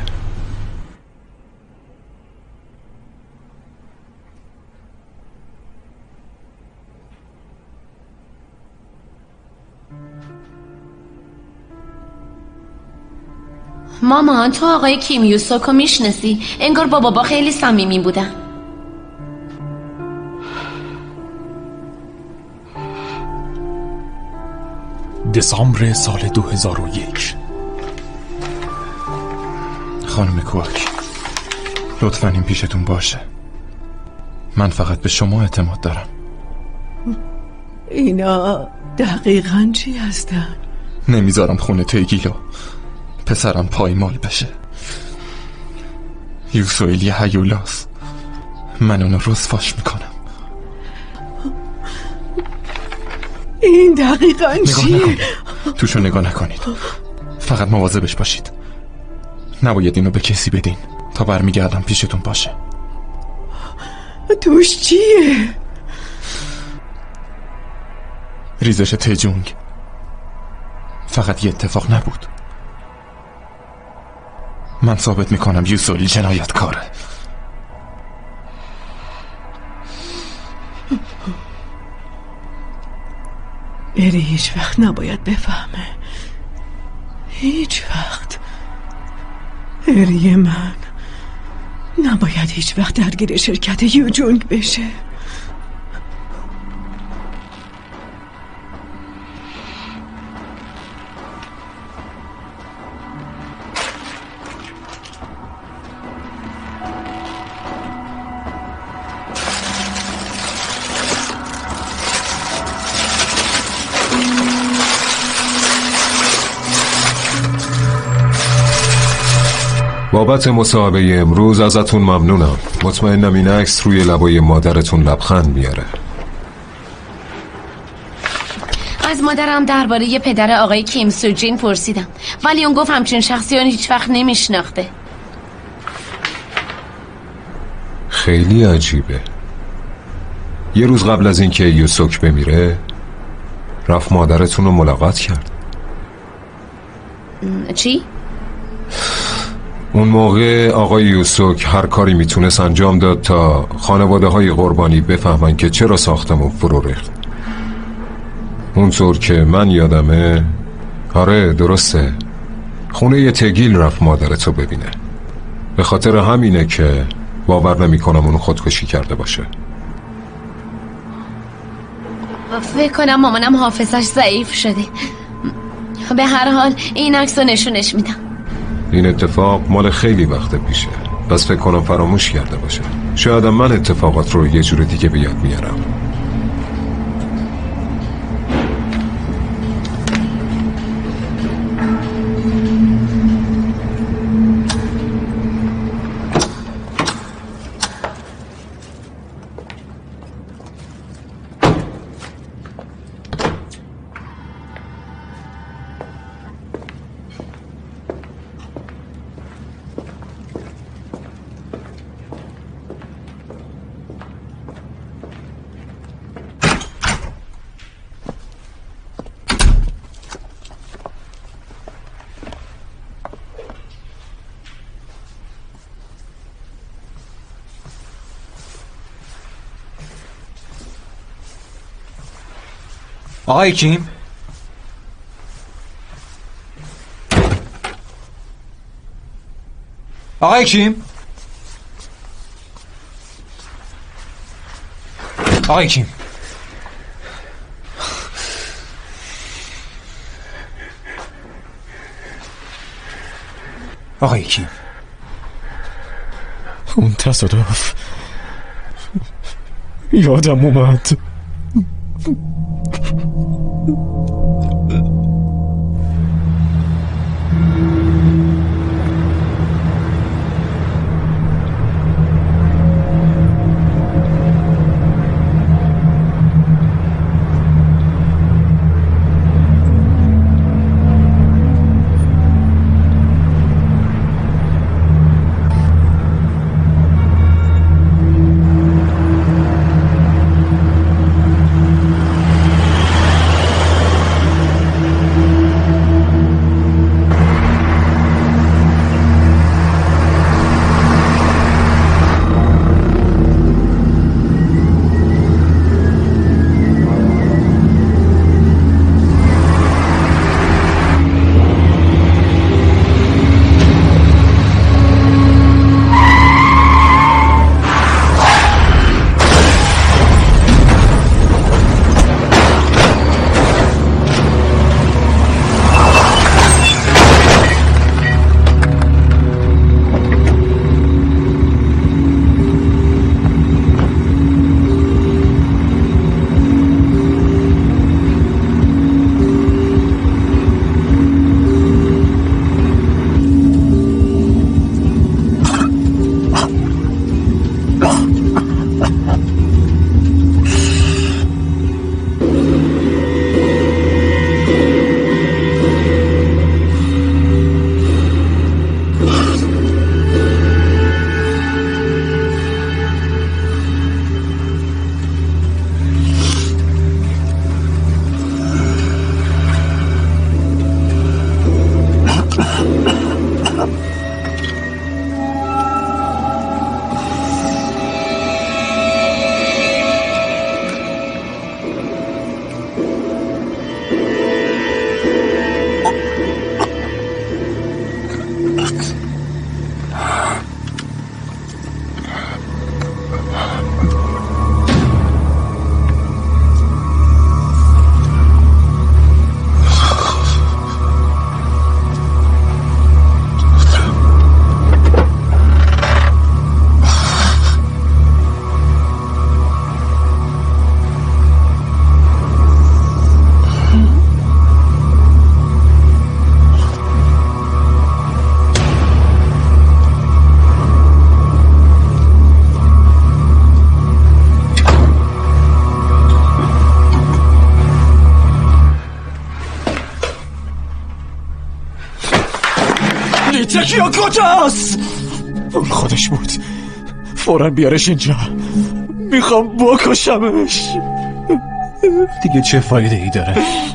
مامان تو آقای کیم یوسوکو میشناسی؟ انگار با بابا خیلی صمیمی بودن. دسامبر سال 2001. خانم کوک لطفاً این پیشتون باشه. من فقط به شما اعتماد دارم. اینا دقیقاً چی هستن؟ نمیذارم خونه تیگیلا پسرم پایمال بشه. یوسویل یه هیولاست. من اونو رسواش میکنم. این دقیقاً چیه؟ توشو نگاه نکنید، فقط مواظبش باشید. نباید اینو به کسی بدین تا برمیگردم پیشتون باشه. توش چیه؟ ریزش تجونگ. فقط یه اتفاق نبود. من ثابت میکنم یوسولی جنایتکاره. بری هیچ وقت نباید بفهمه، هیچ وقت. بری من نباید هیچ وقت درگیر شرکت یوجونگ بشه. بابت مصاحبه امروز ازتون ممنونم. مطمئنم این عکس روی لبای مادرتون لبخند میاره. از مادرم درباره پدر آقای کیم سوجین پرسیدم، ولی اون گفت همچین شخصی اون هیچ وقت نمیشناخته. خیلی عجیبه. یه روز قبل از اینکه یوسوک بمیره رفت مادرتون رو ملاقات کرد. چی؟ اون موقع آقای یوسوک هر کاری میتونست انجام داد تا خانواده های قربانی بفهمن که چرا ساختمون فرو ریخت. اونطور که من یادمه، آره درسته، خونه تگیل رفت مادرتو ببینه. به خاطر همینه که باور نمیکنم اون خودکشی کرده باشه. فکر کنم مامانم حافظش ضعیف شده. به هر حال این عکس رو نشونش میدم. این اتفاق مال خیلی وقت پیشه، پس فکر کنم فراموش کرده باشه. شاید من اتفاقات رو یه جور دیگه به یاد میارم. آقای کیم؟ آقای کیم؟ آقای کیم؟ آقای کیم؟ اون تصادف یادم اومد. تکیو کجاست؟ اون خودش بود. فوراً بیارش اینجا. میخوام بکشمش. دیگه چه فایده ای داره؟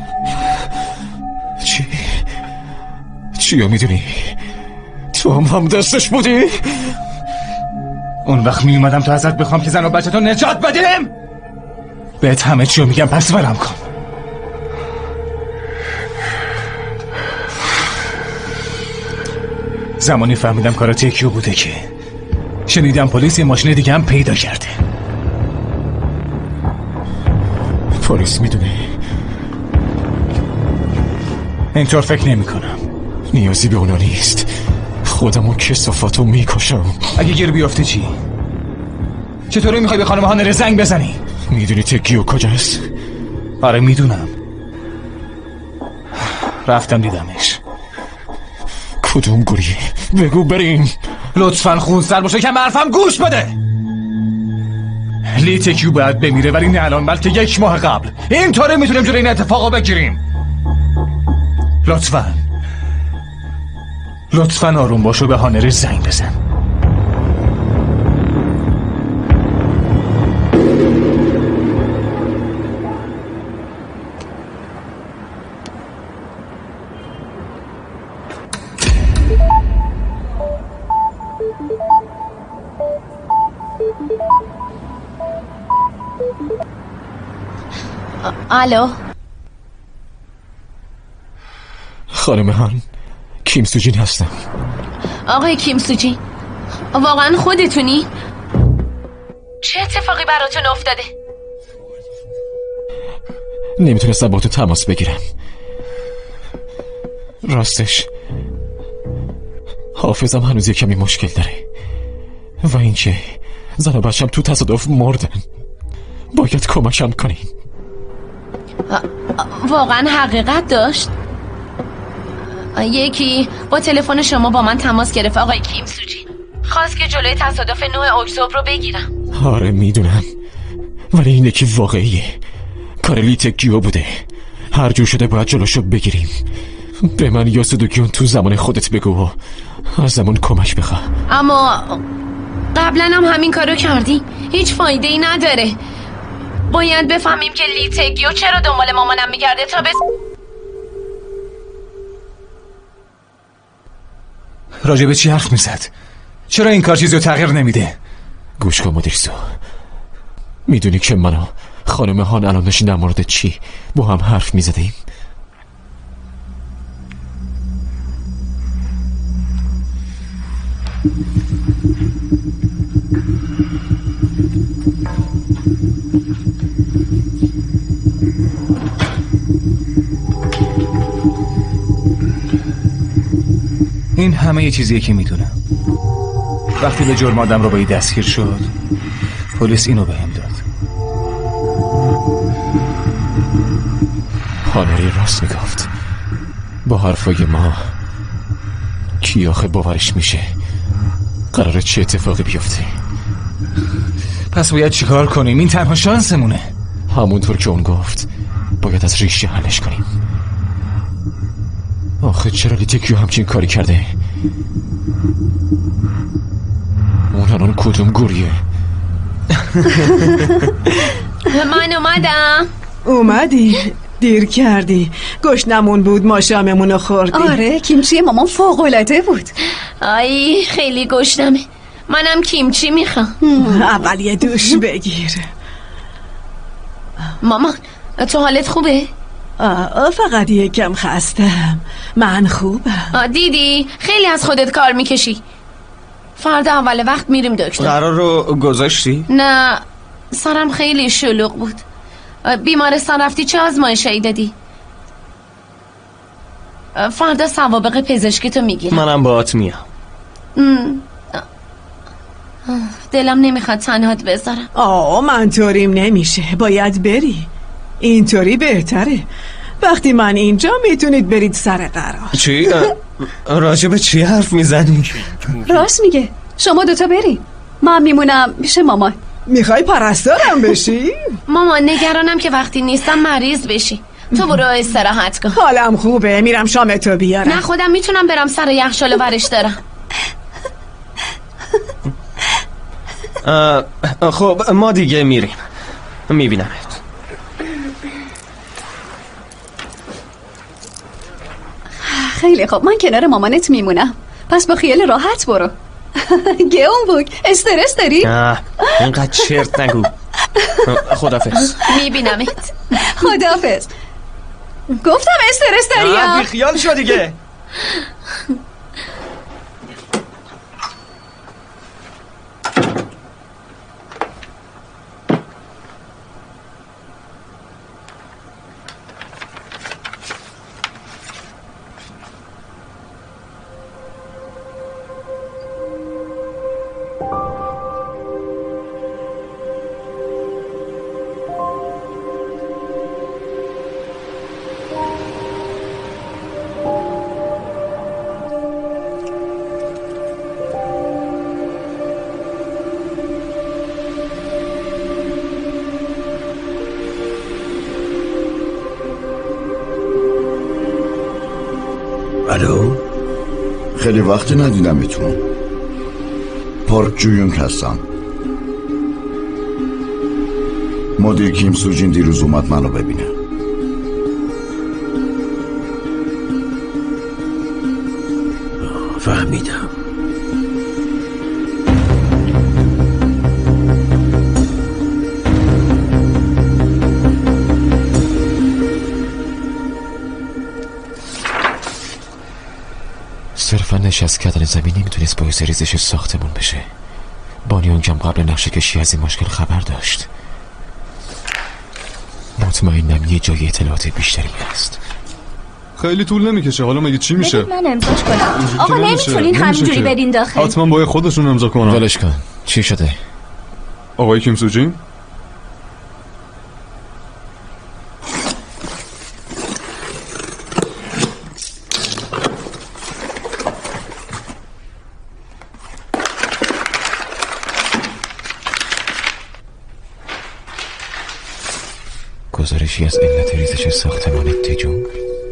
چیو میدونی؟ تو هم دستش بودی؟ اون وقت میومدم تو ازت بخوام که زن و بچه تو نجات بدیم. بهت همه چیو میگم، پس ولم کن. زمانی فهمیدم کار تکیو بوده که شنیدم پلیس یه ماشین دیگه هم پیدا کرده. پلیس میدونه؟ اینطور فکر نمی کنم. نیازی به اونا نیست. خودمو کثافتو میکشم. اگه گیر بیافته چی؟ چطوری میخوای به خانم هانر زنگ بزنی؟ میدونی تکیو کجاست؟ آره میدونم. رفتم دیدمش. کدوم گوریه؟ بگو بریم. لطفاً خونسر باشه که حرفم گوش بده. لی تکیو باید بمیره، ولی نه الان بلکه 1 ماه قبل. اینطوری میتونیم جلوی این اتفاقو بگیریم. لطفاً آروم باش و به هانر زنگ بزن. الو خانم هان، کیم سوجین هستم. آقای کیم سوجین، واقعا خودتونی؟ چه اتفاقی براتون افتاده؟ نمیتونستم با تو تماس بگیرم. راستش حافظم هنوز کمی مشکل داره و اینکه زن و بچم تو تصادف مردن. باید کمکم کنین. واقعا حقیقت داشت؟ یکی با تلفن شما با من تماس گرفت آقای کیم سوجین. خواست که جلوی تصادف 9 اکتبر رو بگیرم. آره میدونم، ولی این یکی واقعیه. کار لی تکیو بوده. هر جور شده باید جلوشو بگیریم. به من یا سودوکیون تو زمان خودت بگو و از زمان کمک بخواه. اما قبلا هم همین کارو کردیم، هیچ فایده ای نداره. باید بفهمیم که لی تکیو چرا دنبال مامانم میگرده تا راجع به چی حرف میزد؟ چرا این کار چیزی رو تغییر نمیده؟ گوش کن مدیرسو، میدونی که من و خانم هان الان داشتیم در مورد چی با هم حرف میزدیم؟ این همه یه چیزیه که میدونم. وقتی به جرم آدم رو باید دستگیر شد، پلیس اینو بهم داد. هانری راست میگفت. با حرفای ما کی آخه باورش میشه؟ قراره چه اتفاقی بیفته؟ پس باید چیکار کنیم؟ این تنها شانسمونه. همونطور که اون گفت باید از ریشه حلش کنیم. آخه چرا لی تکیو همچین کاری کرده؟ اون الان کدوم گوریه؟ من اومدم. اومدی؟ دیر کردی. گشنمون بود، ما شاممونو خوردی. آره، کیمچی مامان فوق‌العاده بود. آی خیلی گشنمه. منم کیمچی میخوام. اول یه دوش بگیر. مامان تو حالت خوبه؟ فقط یکم خستم. من خوبم. دیدی خیلی از خودت کار میکشی. فردا اول وقت میریم دکتر. قرار رو گذاشتی؟ نه سرم خیلی شلوغ بود. بیمارستان رفتی چه آزمایشی دادی؟ فردا سوابق پزشکی تو میگیرم. منم باهات میام. دلم نمیخواد تنهات بذارم. من طوریم نمیشه، باید بری. اینطوری بهتره. وقتی من اینجا میتونید برید سر قرار. چی؟ راجب چی حرف میزنی؟ راست میگه، شما دوتا بری، من میمونم پیش مامان. میخوای پرستارم بشی؟ مامان نگرانم که وقتی نیستم مریض بشی. تو برو استراحت کن. حالم خوبه، میرم شامتو بیارم. نه خودم میتونم برم سر یخچال ورش دارم. خب ما دیگه میریم. میبینمت. خیلی خب، من کنار مامانت میمونم. پس با خیال راحت برو. گیون بوک، استرس داری؟ اینقدر چرت نگو. خدافظ. میبینمت. خدافظ. گفتم استرس داری یا؟ بیخیال شو دیگه. الو، خیلی وقت ندیدمتون. پارک جویونگ هستم. مدیر کیم سوجین دیروز اومد منو ببینه. فهمیدم. صرفا نشست کردن زمین نمیتونست باعث ریزش ساختمون بشه. بانیونگ هم قبل نقشه کشی از این مشکل خبر داشت. مطمئنم یه جای اطلاعات بیشتری هست. خیلی طول نمیکشه. حالا مگه چی میشه؟ من امضاش کنم. آقا نمیتونین همینجوری بدین داخل. حتما باید خودشون امضا کنن. ولش کن. چی شده؟ آقای کیم سوجین؟ گزارشی از علت ریزش ساختمان تجونگ.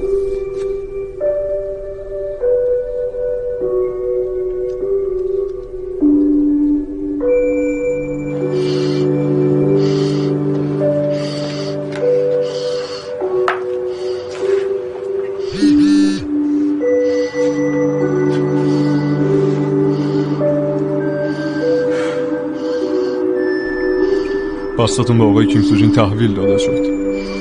پاستاتون به آقای کیم سوجین تحویل داده شد.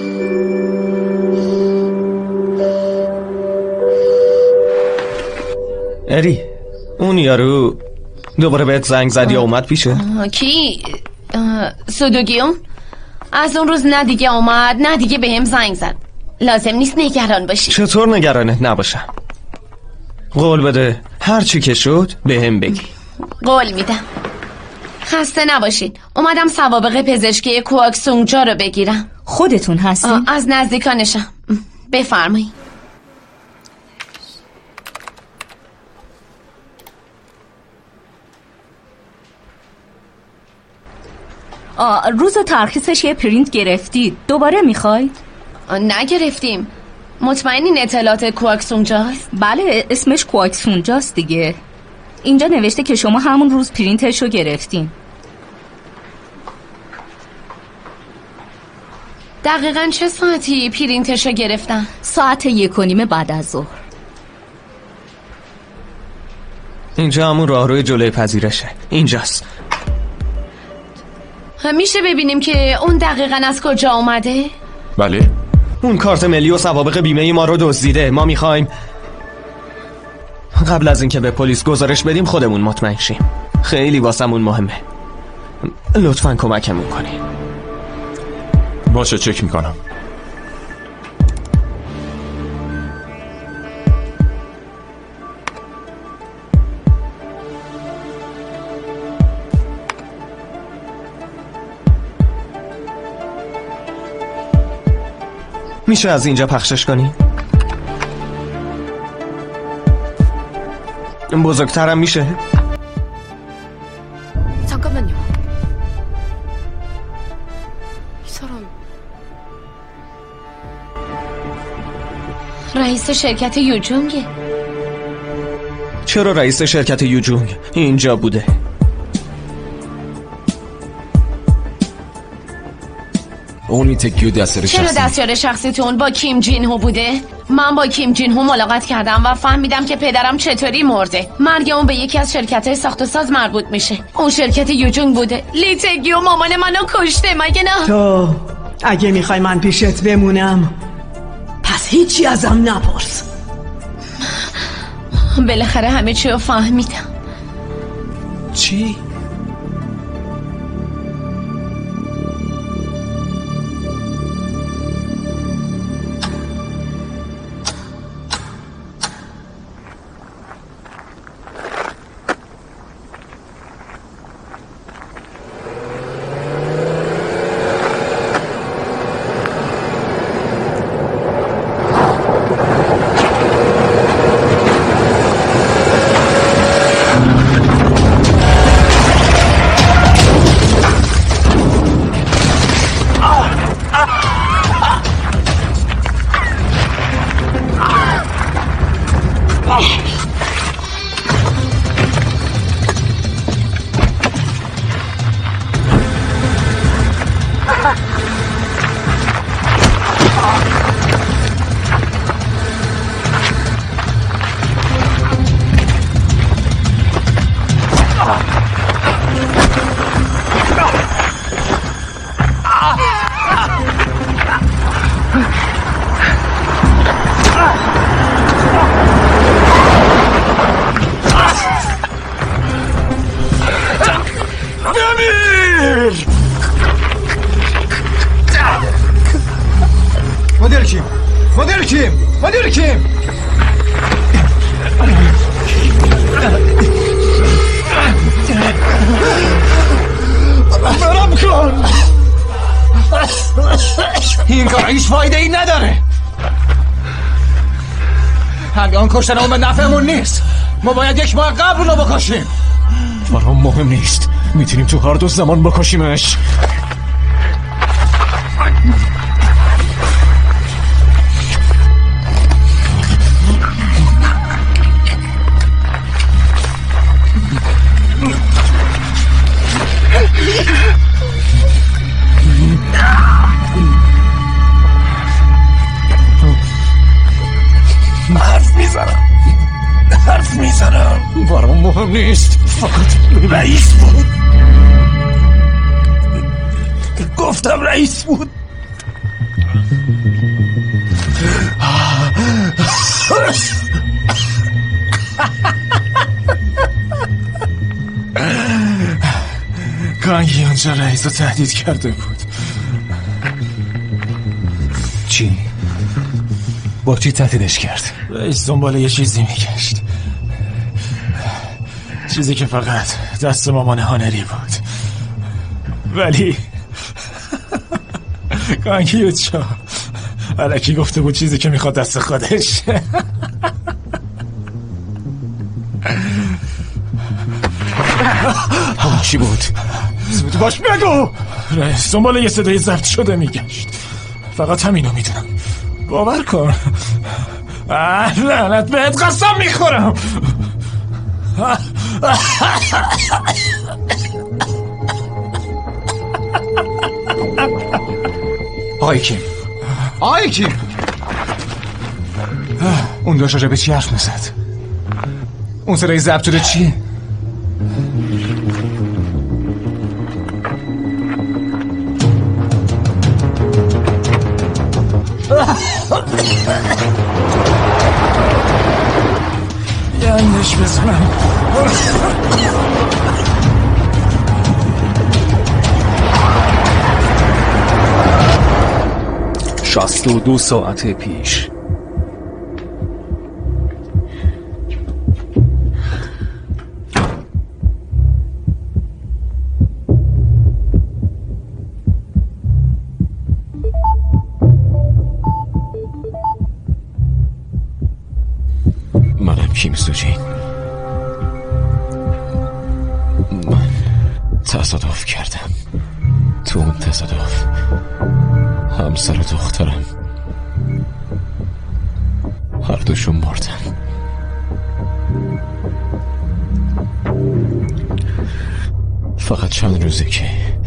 اری، اون یارو دوباره بهت زنگ زد یا اومد پیشه؟ کی؟ سودوگیون؟ از اون روز نه دیگه اومد نه دیگه به هم زنگ زد. لازم نیست نگران باشی. چطور نگرانت نباشم؟ قول بده هر چی که شد به هم بگی. قول میدم. خسته نباشید. اومدم سوابق پزشکی کواکسونگجا رو بگیرم. خودتون هستین؟ از نزدیکانشم. بفرمایید. روز ترخیصش یه پرینت گرفتید. دوباره میخواید؟ نگرفتیم. مطمئنین اطلاعات کواکسونگجاست؟ بله، اسمش کواکسونگجاست دیگه. اینجا نوشته که شما همون روز پرینتش رو گرفتین. دقیقاً چه ساعتی پرینتش رو گرفتن؟ ساعت 1:30 بعد از ظهر. اینجا همون راهروی جلوی پذیرشه. اینجاست. میشه ببینیم که اون دقیقاً از کجا اومده؟ بله. اون کارت ملی و سوابق بیمه ما رو دزدیده. ما میخوایم قبل از اینکه به پلیس گزارش بدیم خودمون مطمئن شیم. خیلی واسمون مهمه. لطفاً کمکمون کنی. باشه، چک میکنم. میشه از اینجا پخشش کنی؟ بزرگترم میشه؟ 잠깐만요. 이 사람 رئیس شرکت یوجونگه. چرا رئیس شرکت یوجونگ اینجا بوده؟ اون این تکیو دستیار شخصی. چرا دستیار شخصیتون با کیم جین هو بوده؟ من با کیم جین هو ملاقات کردم و فهمیدم که پدرم چطوری مرده. مرگ اون به یکی از شرکت‌های ساخت و ساز مربوط میشه. اون شرکت یوجونگ بوده. لی تکیو مامان منو کشته، مگه نه؟ تو اگه میخوای من پیشت بمونم پس هیچی ازم نپرس. بالاخره همه چی رو فهمیدم. چی؟ مدیر کیم برم کن. این کار هیچ فایده ای نداره. الان کشتن اون به نفعمون نیست. ما باید یک ماه قبل رو بکشیم. برام مهم نیست، میتونیم تو هر دو زمان بکشیمش. حرف میزنم برام مهم نیست، فقط رئیس بود. گفتم رئیس بود. گانگی اونجا رئیس رو تهدید کرده بود. چی؟ با چی تهدیدش کرد؟ رئیس دنبال یه چیزی میگشت، چیزی که فقط دست مامان هانری بود. ولی گانگیوچا الکی گفته بود چیزی که میخواد دست خودش. چی بود؟ زود باش بگو. رئیس دنبال یه صدای ضبط شده میگشت، فقط همینو میدونم. باور کن. لعنت بهت، قسم میخورم. آقای کیم، آقای کیم، اون داشت راجع به چی حرف میزد؟ اون صدای ضبط شده چیه؟ یعنیش بزنم. 62 ساعت پیش. منم کیم سوجین. من تصادف کردم. تو اون تصادف همسر و دخترم هر دوشون مردن. فقط چند روزه که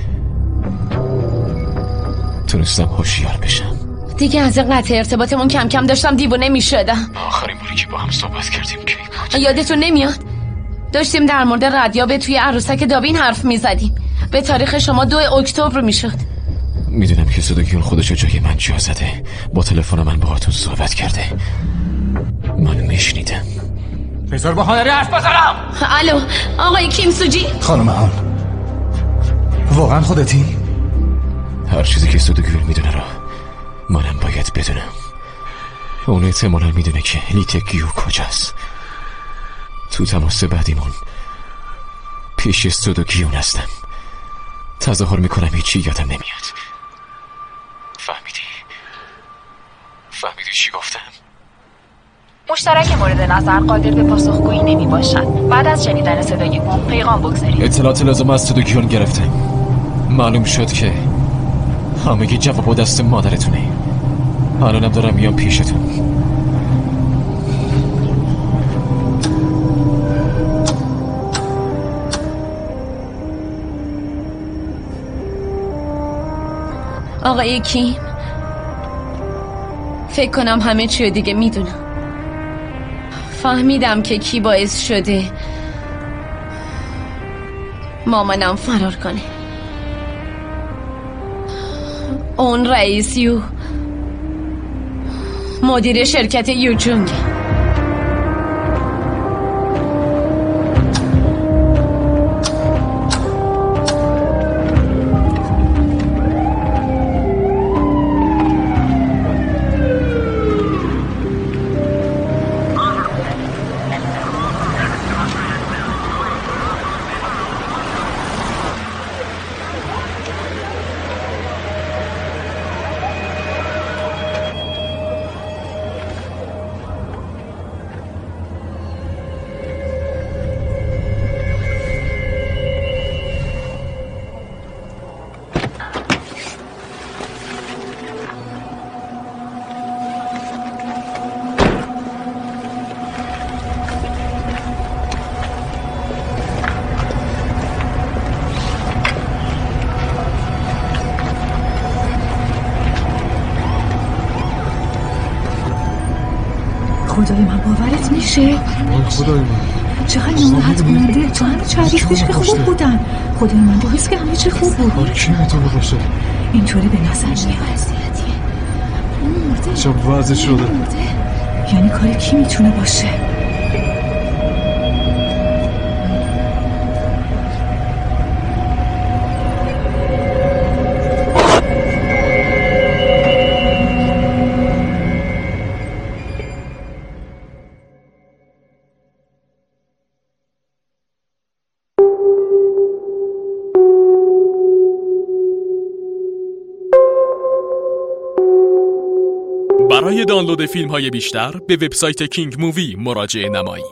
تونستم هوشیار بشم. دیگه از این قطع ارتباطمون کم کم داشتم دیوونه می شدم. آخرین باری که با هم صحبت کردیم کی بود؟ یادتون نمیاد؟ داشتیم در مورد ردیاب توی عروسک دابین حرف می زدیم. به تاریخ شما 2 اکتبر می شد. میدونم که سودوگیون خودشو جای من جا زده. با تلفن من باهاتون صحبت کرده. من میشنیدم. بذار با هانری حرف بزنم. الو آقای کیمسوجی. خانم هان، واقعا خودتی؟ هر چیزی که سودوگیون میدونه رو منم باید بدونم. اون احتمالا میدونه که لیتگیو کجاست. تو تماس بعدیمون پیش سودوگیون هستم. تظاهر میکنم هیچی یادم نمیاد. فهمیدی چی گفتم؟ مشترک مورد نظر قادر به پاسخگویی نمی باشد. بعد از شنیدن صدای بوم پیغام بگذارید. اطلاعات لازم از سودوگیون گرفتم. معلوم شد که همه جواب دست مادرتونه. الانم دارم میام پیشتون. آقای کیم، فکر کنم همه چیو دیگه میدونم. فهمیدم که کی باعث شده مامانم فرار کنه. اون رئیس یو، مدیر شرکت یوجونگ. خدای من باورت میشه؟ خدای من چقدر ناراحت مونده. تو همه چریفتش که خوب بودن. خدای من باعث که همه چه خوب بود. کی میتونه باشه؟ اینطوری به نظر میاد. چه وضع شده؟ یعنی کار کی میتونه باشه؟ برای دانلود فیلم های بیشتر به وبسایت کینگ مووی مراجعه نمایید.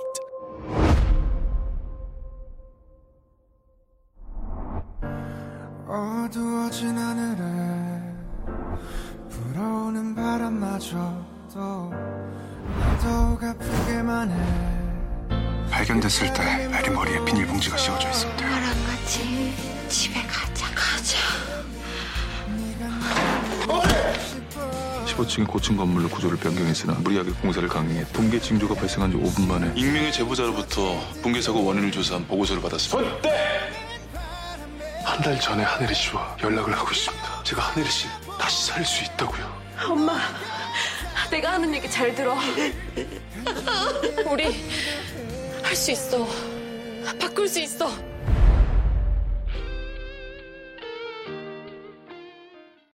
발견됐을 때 메리 머리에 비닐봉지가 씌워져 있었대요. 나랑 같이 집에 가자. 15층의 고층 건물로 구조를 변경했으나 무리하게 공사를 강행해 붕괴 징조가 발생한 지 5분 만에 익명의 제보자로부터 붕괴 사고 원인을 조사한 보고서를 받았습니다. 한 달 전에 하늘이 씨와 연락을 하고 있습니다. 제가 하늘이 씨 다시 살릴 수 있다고요. 엄마, 내가 하는 얘기 잘 들어. 우리 할 수 있어. 바꿀 수 있어.